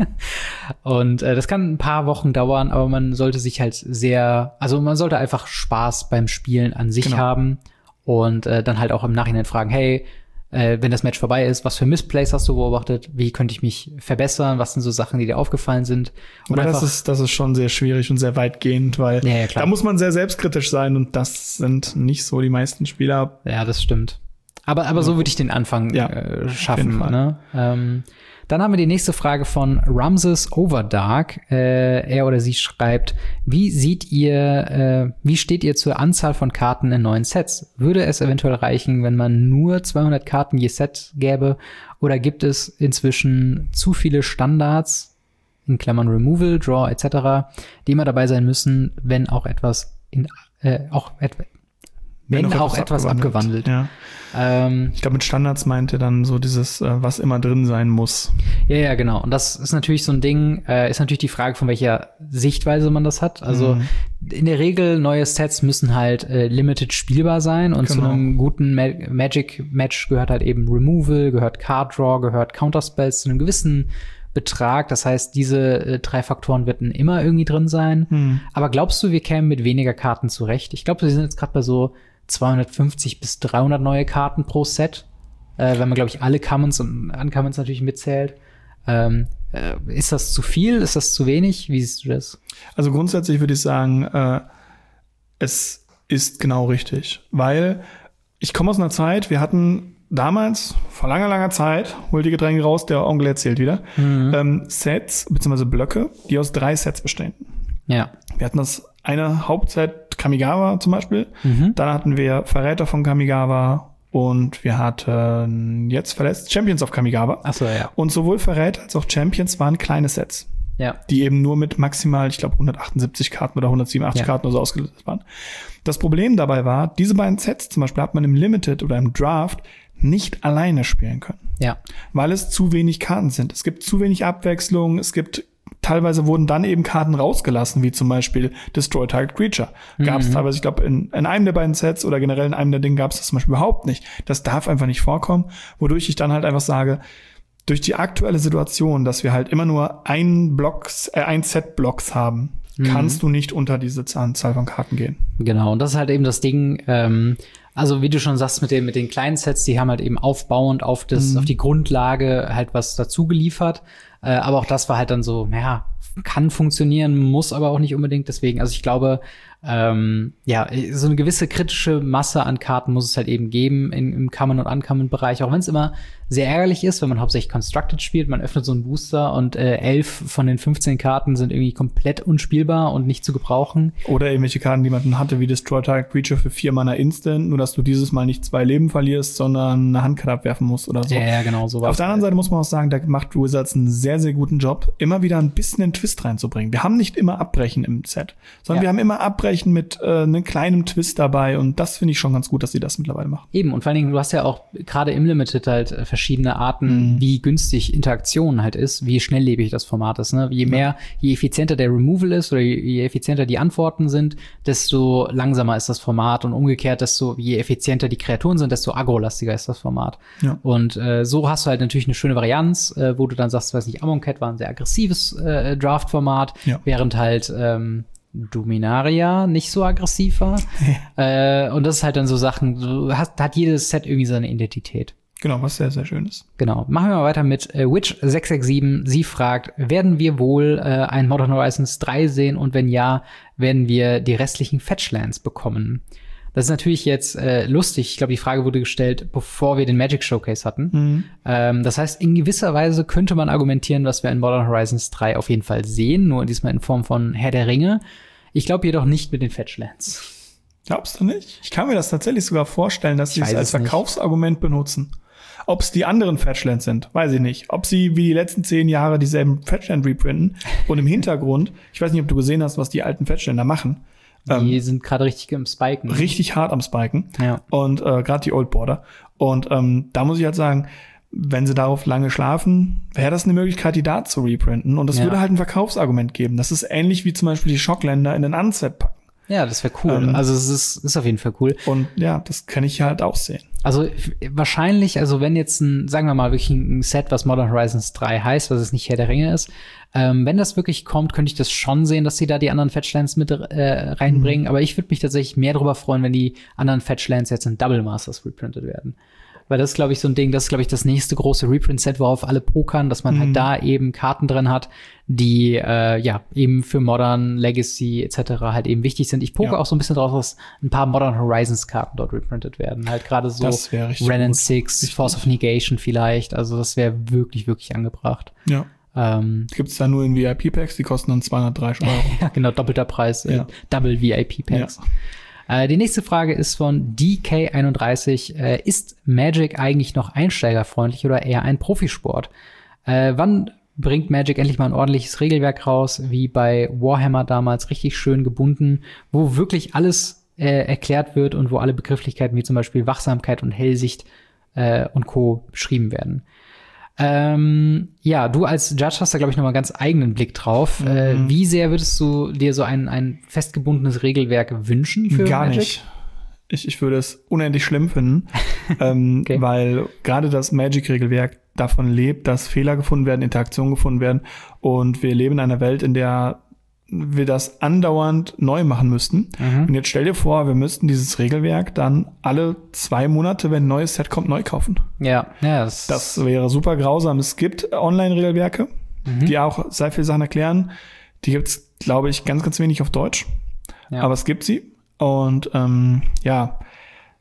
Und äh, das kann ein paar Wochen dauern, aber man sollte sich halt sehr, also man sollte einfach Spaß beim Spielen an sich genau. haben und äh, dann halt auch im Nachhinein fragen, hey, äh, wenn das Match vorbei ist, was für Missplays hast du beobachtet? Wie könnte ich mich verbessern? Was sind so Sachen, die dir aufgefallen sind? Und aber das ist, das ist schon sehr schwierig und sehr weitgehend, weil ja, ja, da muss man sehr selbstkritisch sein und das sind nicht so die meisten Spieler. Ja, das stimmt. Aber, aber ja. so würde ich den Anfang ja, äh, schaffen. Ne? Ähm, Dann haben wir die nächste Frage von Ramses Overdark. Äh, er oder sie schreibt, wie sieht ihr, äh, wie steht ihr zur Anzahl von Karten in neuen Sets? Würde es eventuell reichen, wenn man nur zweihundert Karten je Set gäbe? Oder gibt es inzwischen zu viele Standards, in Klammern Removal, Draw et cetera, die immer dabei sein müssen, wenn auch etwas in, äh, auch etwa Wenn, wenn auch etwas abgewandelt. abgewandelt. Ja. Ähm, ich glaube, mit Standards meint er dann so dieses, äh, was immer drin sein muss. Ja, ja, genau. Und das ist natürlich so ein Ding, äh, ist natürlich die Frage, von welcher Sichtweise man das hat. Also mhm. in der Regel, neue Sets müssen halt äh, limited spielbar sein. Und genau. zu einem guten Ma- Magic-Match gehört halt eben Removal, gehört Card Draw, gehört Counterspells zu einem gewissen Betrag. Das heißt, diese äh, drei Faktoren werden immer irgendwie drin sein. Mhm. Aber glaubst du, wir kämen mit weniger Karten zurecht? Ich glaube, wir sind jetzt gerade bei so zweihundertfünfzig bis dreihundert neue Karten pro Set, äh, wenn man, glaube ich, alle Commons und Uncommons natürlich mitzählt. Ähm, äh, ist das zu viel? Ist das zu wenig? Wie siehst du das? Also grundsätzlich würde ich sagen, äh, es ist genau richtig. Weil ich komme aus einer Zeit, wir hatten damals, vor langer, langer Zeit, holt die Getränke raus, der Onkel erzählt wieder, mhm. ähm, Sets bzw. Blöcke, die aus drei Sets bestehen. Ja. Wir hatten das eine Hauptset Kamigawa zum Beispiel. Mhm. Dann hatten wir Verräter von Kamigawa und wir hatten jetzt verletzt Champions of Kamigawa. Ach so, ja. Und sowohl Verräter als auch Champions waren kleine Sets. Ja. Die eben nur mit maximal, ich glaube, hundertachtundsiebzig Karten oder hundertsiebenundachtzig ja. Karten oder so ausgelöst waren. Das Problem dabei war, diese beiden Sets zum Beispiel hat man im Limited oder im Draft nicht alleine spielen können. Ja. Weil es zu wenig Karten sind. Es gibt zu wenig Abwechslung. Es gibt, teilweise wurden dann eben Karten rausgelassen, wie zum Beispiel Destroy Target Creature. Gab es mhm. teilweise, ich glaube, in, in einem der beiden Sets oder generell in einem der Dinge gab es das zum Beispiel überhaupt nicht. Das darf einfach nicht vorkommen. Wodurch ich dann halt einfach sage, durch die aktuelle Situation, dass wir halt immer nur ein Blocks, äh, ein Set Blocks haben, mhm. kannst du nicht unter diese Anzahl von Karten gehen. Genau, und das ist halt eben das Ding, ähm, also wie du schon sagst, mit den, mit den kleinen Sets, die haben halt eben aufbauend auf das, mhm. auf die Grundlage halt was dazu geliefert. Äh, aber auch das war halt dann so, naja, kann funktionieren, muss aber auch nicht unbedingt. Deswegen, also ich glaube, ähm, ja, so eine gewisse kritische Masse an Karten muss es halt eben geben in, im Common- und Uncommon-Bereich. Auch wenn es immer sehr ärgerlich ist, wenn man hauptsächlich Constructed spielt. Man öffnet so einen Booster und äh, elf von den fünfzehn Karten sind irgendwie komplett unspielbar und nicht zu gebrauchen. Oder irgendwelche Karten, die man hatte, wie Destroy Target Creature für vier Mana Instant, nur dass du dieses Mal nicht zwei Leben verlierst, sondern eine Handkarte abwerfen musst oder so. Ja, ja, genau, sowas. Auf der anderen Seite muss man auch sagen, da macht Wizards einen sehr, sehr guten Job, immer wieder ein bisschen einen Twist reinzubringen. Wir haben nicht immer Abbrechen im Set, sondern ja. wir haben immer Abbrechen mit äh, einem kleinen Twist dabei und das finde ich schon ganz gut, dass sie das mittlerweile machen. Eben, und vor allen Dingen, du hast ja auch gerade im Limited halt äh, verschiedene Arten, mhm. wie günstig Interaktion halt ist, wie schnelllebig das Format ist. Ne? Je mehr, je effizienter der Removal ist oder je, je effizienter die Antworten sind, desto langsamer ist das Format und umgekehrt, desto je effizienter die Kreaturen sind, desto agro-lastiger ist das Format. Ja. Und äh, so hast du halt natürlich eine schöne Varianz, äh, wo du dann sagst, weiß nicht, Amonkhet war ein sehr aggressives äh, Draft-Format, ja. während halt ähm, Dominaria nicht so aggressiv war. äh, und das ist halt dann so Sachen, du hast, da hat jedes Set irgendwie seine Identität. Genau, was sehr, sehr schön ist. Genau. Machen wir mal weiter mit äh, Witch sechs sechs sieben. Sie fragt, werden wir wohl äh, ein Modern Horizons drei sehen? Und wenn ja, werden wir die restlichen Fetchlands bekommen? Das ist natürlich jetzt äh, lustig. Ich glaube, die Frage wurde gestellt, bevor wir den Magic Showcase hatten. Mhm. Ähm, das heißt, in gewisser Weise könnte man argumentieren, dass wir in Modern Horizons drei auf jeden Fall sehen, nur diesmal in Form von Herr der Ringe. Ich glaube jedoch nicht mit den Fetchlands. Glaubst du nicht? Ich kann mir das tatsächlich sogar vorstellen, dass sie es als Verkaufsargument nicht benutzen. Ob es die anderen Fetchlands sind, weiß ich nicht. Ob sie wie die letzten zehn Jahre dieselben Fetchland reprinten und im Hintergrund, ich weiß nicht, ob du gesehen hast, was die alten Fetchländer machen. Die ähm, sind gerade richtig am Spiken. Richtig hart am Spiken. Ja. Und äh, gerade die Old Border. Und ähm, da muss ich halt sagen, wenn sie darauf lange schlafen, wäre das eine Möglichkeit, die da zu reprinten. Und das ja. würde halt ein Verkaufsargument geben. Das ist ähnlich wie zum Beispiel die Schockländer in den Unset packen. Ja, das wäre cool. Ähm, also es ist, ist auf jeden Fall cool. Und ja, das kann ich halt auch sehen. Also wahrscheinlich, also wenn jetzt ein, sagen wir mal, wirklich ein Set, was Modern Horizons drei heißt, was es nicht Herr der Ringe ist, ähm, wenn das wirklich kommt, könnte ich das schon sehen, dass sie da die anderen Fetchlands mit äh, reinbringen. Mhm. Aber ich würde mich tatsächlich mehr darüber freuen, wenn die anderen Fetchlands jetzt in Double Masters reprintet werden. Weil das ist, glaube ich, so ein Ding, das ist, glaube ich, das nächste große Reprint-Set, worauf alle pokern, dass man mhm. halt da eben Karten drin hat, die äh, ja eben für Modern, Legacy et cetera halt eben wichtig sind. Ich poke ja. auch so ein bisschen drauf, dass ein paar Modern Horizons-Karten dort reprintet werden. Halt gerade so Ren and Six, Force of Negation vielleicht. Also das wäre wirklich, wirklich angebracht. Ja. Ähm, Gibt's da nur in V I P-Packs, die kosten dann zweihundertdreißig Euro. Ja, genau, doppelter Preis, ja. äh, Double V I P-Packs. Ja. Die nächste Frage ist von D K einunddreißig. Äh, ist Magic eigentlich noch einsteigerfreundlich oder eher ein Profisport? Äh, wann bringt Magic endlich mal ein ordentliches Regelwerk raus, wie bei Warhammer damals, richtig schön gebunden, wo wirklich alles äh, erklärt wird und wo alle Begrifflichkeiten wie zum Beispiel Wachsamkeit und Hellsicht äh, und Co. beschrieben werden? Ähm, ja, du als Judge hast da, glaube ich, noch mal ganz eigenen Blick drauf. Mhm. Äh, wie sehr würdest du dir so ein, ein festgebundenes Regelwerk wünschen für Gar Magic? nicht. Ich, ich würde es unendlich schlimm finden, ähm, okay. weil gerade das Magic-Regelwerk davon lebt, dass Fehler gefunden werden, Interaktionen gefunden werden und wir leben in einer Welt, in der wir das andauernd neu machen müssten. Mhm. Und jetzt stell dir vor, wir müssten dieses Regelwerk dann alle zwei Monate, wenn ein neues Set kommt, neu kaufen. Ja, ja. Das, das wäre super grausam. Es gibt Online-Regelwerke, mhm. die auch sehr viele Sachen erklären. Die gibt's, glaube ich, ganz, ganz wenig auf Deutsch. Ja. Aber es gibt sie. Und ähm, ja,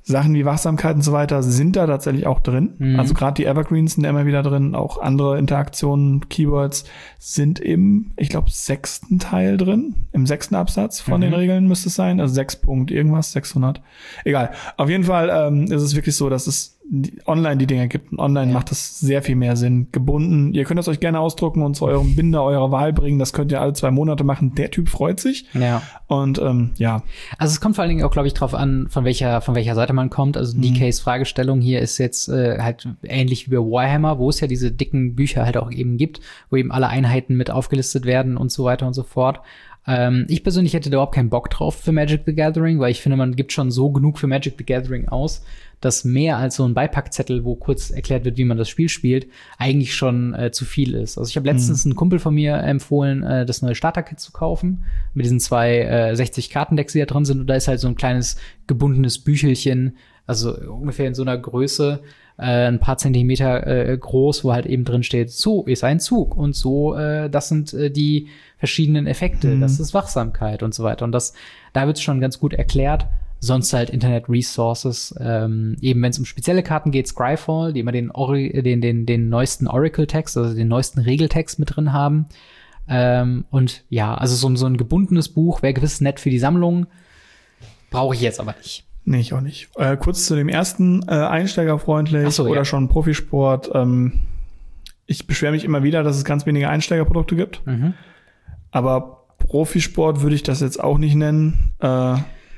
Sachen wie Wachsamkeit und so weiter sind da tatsächlich auch drin. Mhm. Also gerade die Evergreens sind da immer wieder drin. Auch andere Interaktionen, Keywords sind im, ich glaube, sechsten Teil drin. Im sechsten Absatz von mhm. den Regeln müsste es sein. Also sechs Punkt irgendwas, sechshundert. Egal. Auf jeden Fall ähm, ist es wirklich so, dass es die, online die Dinge gibt. Und online ja. macht das sehr viel mehr Sinn. Gebunden. Ihr könnt das euch gerne ausdrucken und zu eurem Binder eurer Wahl bringen. Das könnt ihr alle zwei Monate machen. Der Typ freut sich. Ja. Und ähm, ja. Also es kommt vor allen Dingen auch, glaube ich, drauf an, von welcher von welcher Seite man kommt. Also D Ks Fragestellung hier ist jetzt äh, halt ähnlich wie bei Warhammer, wo es ja diese dicken Bücher halt auch eben gibt, wo eben alle Einheiten mit aufgelistet werden und so weiter und so fort. Ähm, ich persönlich hätte da überhaupt keinen Bock drauf für Magic the Gathering, weil ich finde, man gibt schon so genug für Magic the Gathering aus, dass mehr als so ein Beipackzettel, wo kurz erklärt wird, wie man das Spiel spielt, eigentlich schon äh, zu viel ist. Also ich habe letztens mhm. einen Kumpel von mir empfohlen, äh, das neue Starter-Kit zu kaufen, mit diesen zwei äh, sechzig Kartendecks, die da drin sind. Und da ist halt so ein kleines gebundenes Büchelchen, also ungefähr in so einer Größe, äh, ein paar Zentimeter äh, groß, wo halt eben drin steht, so ist ein Zug und so, äh, das sind äh, die verschiedenen Effekte, mhm. das ist Wachsamkeit und so weiter. Und das, da wird es schon ganz gut erklärt. Sonst halt Internet-Resources, ähm, eben wenn es um spezielle Karten geht, Scryfall, die immer den, Ori- den, den, den neuesten Oracle-Text, also den neuesten Regeltext mit drin haben. Ähm, und ja, also so, so ein gebundenes Buch wäre gewiss nett für die Sammlung, brauche ich jetzt aber nicht. Nee, ich auch nicht. Äh, kurz zu dem ersten, äh, einsteigerfreundlich Ach so, oder ja. schon Profisport. Ähm, ich beschwere mich immer wieder, dass es ganz wenige Einsteigerprodukte gibt. Mhm. Aber Profisport würde ich das jetzt auch nicht nennen. Äh,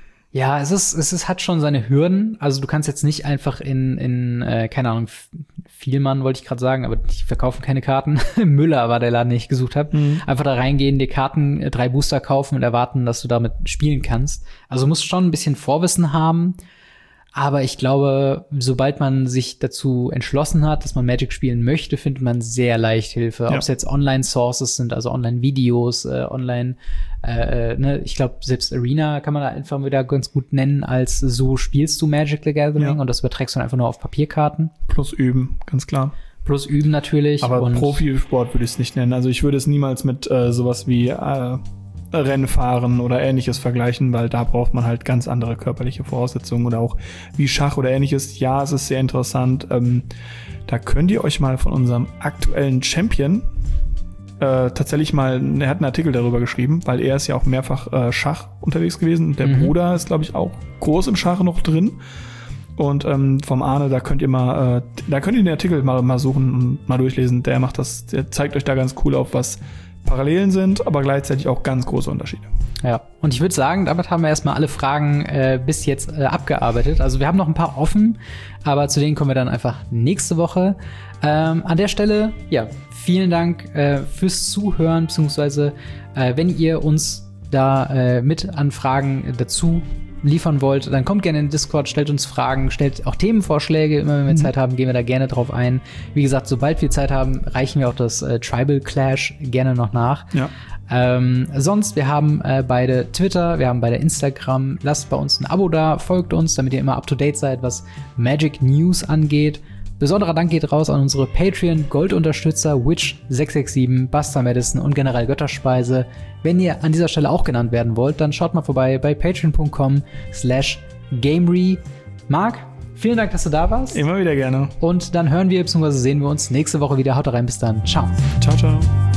Ja, es ist, es ist, hat schon seine Hürden. Also du kannst jetzt nicht einfach in, in äh, keine Ahnung, Vielmann wollte ich gerade sagen, aber die verkaufen keine Karten. Müller war der Laden, den ich gesucht habe. Mhm. Einfach da reingehen, dir Karten, drei Booster kaufen und erwarten, dass du damit spielen kannst. Also du musst schon ein bisschen Vorwissen haben. Aber ich glaube, sobald man sich dazu entschlossen hat, dass man Magic spielen möchte, findet man sehr leicht Hilfe. Ja. Ob es jetzt Online-Sources sind, also Online-Videos, äh, Online, äh, ne, ich glaube, selbst Arena kann man da einfach wieder ganz gut nennen, als so spielst du Magic the Gathering ja. und das überträgst du dann einfach nur auf Papierkarten. Plus üben, ganz klar. Plus üben natürlich. Aber und Profisport würde ich es nicht nennen. Also ich würde es niemals mit äh, sowas wie äh, Rennfahren oder Ähnliches vergleichen, weil da braucht man halt ganz andere körperliche Voraussetzungen oder auch wie Schach oder Ähnliches. Ja, es ist sehr interessant. Ähm, da könnt ihr euch mal von unserem aktuellen Champion äh, tatsächlich mal, er hat einen Artikel darüber geschrieben, weil er ist ja auch mehrfach äh, Schach unterwegs gewesen und der mhm. Bruder ist, glaube ich, auch groß im Schach noch drin. Und ähm, vom Arne, da könnt ihr mal, äh, da könnt ihr den Artikel mal, mal suchen und mal durchlesen. Der macht das, der zeigt euch da ganz cool auf, was Parallelen sind, aber gleichzeitig auch ganz große Unterschiede. Ja, und ich würde sagen, damit haben wir erstmal alle Fragen äh, bis jetzt äh, abgearbeitet. Also wir haben noch ein paar offen, aber zu denen kommen wir dann einfach nächste Woche. Ähm, an der Stelle, ja, vielen Dank äh, fürs Zuhören, beziehungsweise äh, wenn ihr uns da äh, mit an Fragen dazu liefern wollt, dann kommt gerne in den Discord, stellt uns Fragen, stellt auch Themenvorschläge. Immer wenn wir mhm. Zeit haben, gehen wir da gerne drauf ein. Wie gesagt, sobald wir Zeit haben, reichen wir auch das äh, Tribal Clash gerne noch nach. Ja. Ähm, sonst, wir haben äh, beide Twitter, wir haben beide Instagram. Lasst bei uns ein Abo da, folgt uns, damit ihr immer up to date seid, was Magic News angeht. Besonderer Dank geht raus an unsere Patreon-Gold-Unterstützer Witch sechs sechs sieben, Buster Madison und General Götterspeise. Wenn ihr an dieser Stelle auch genannt werden wollt, dann schaut mal vorbei bei patreon.com slash gamery. Marc, vielen Dank, dass du da warst. Immer wieder gerne. Und dann hören wir bzw. sehen wir uns nächste Woche wieder. Haut rein, bis dann. Ciao. Ciao, ciao.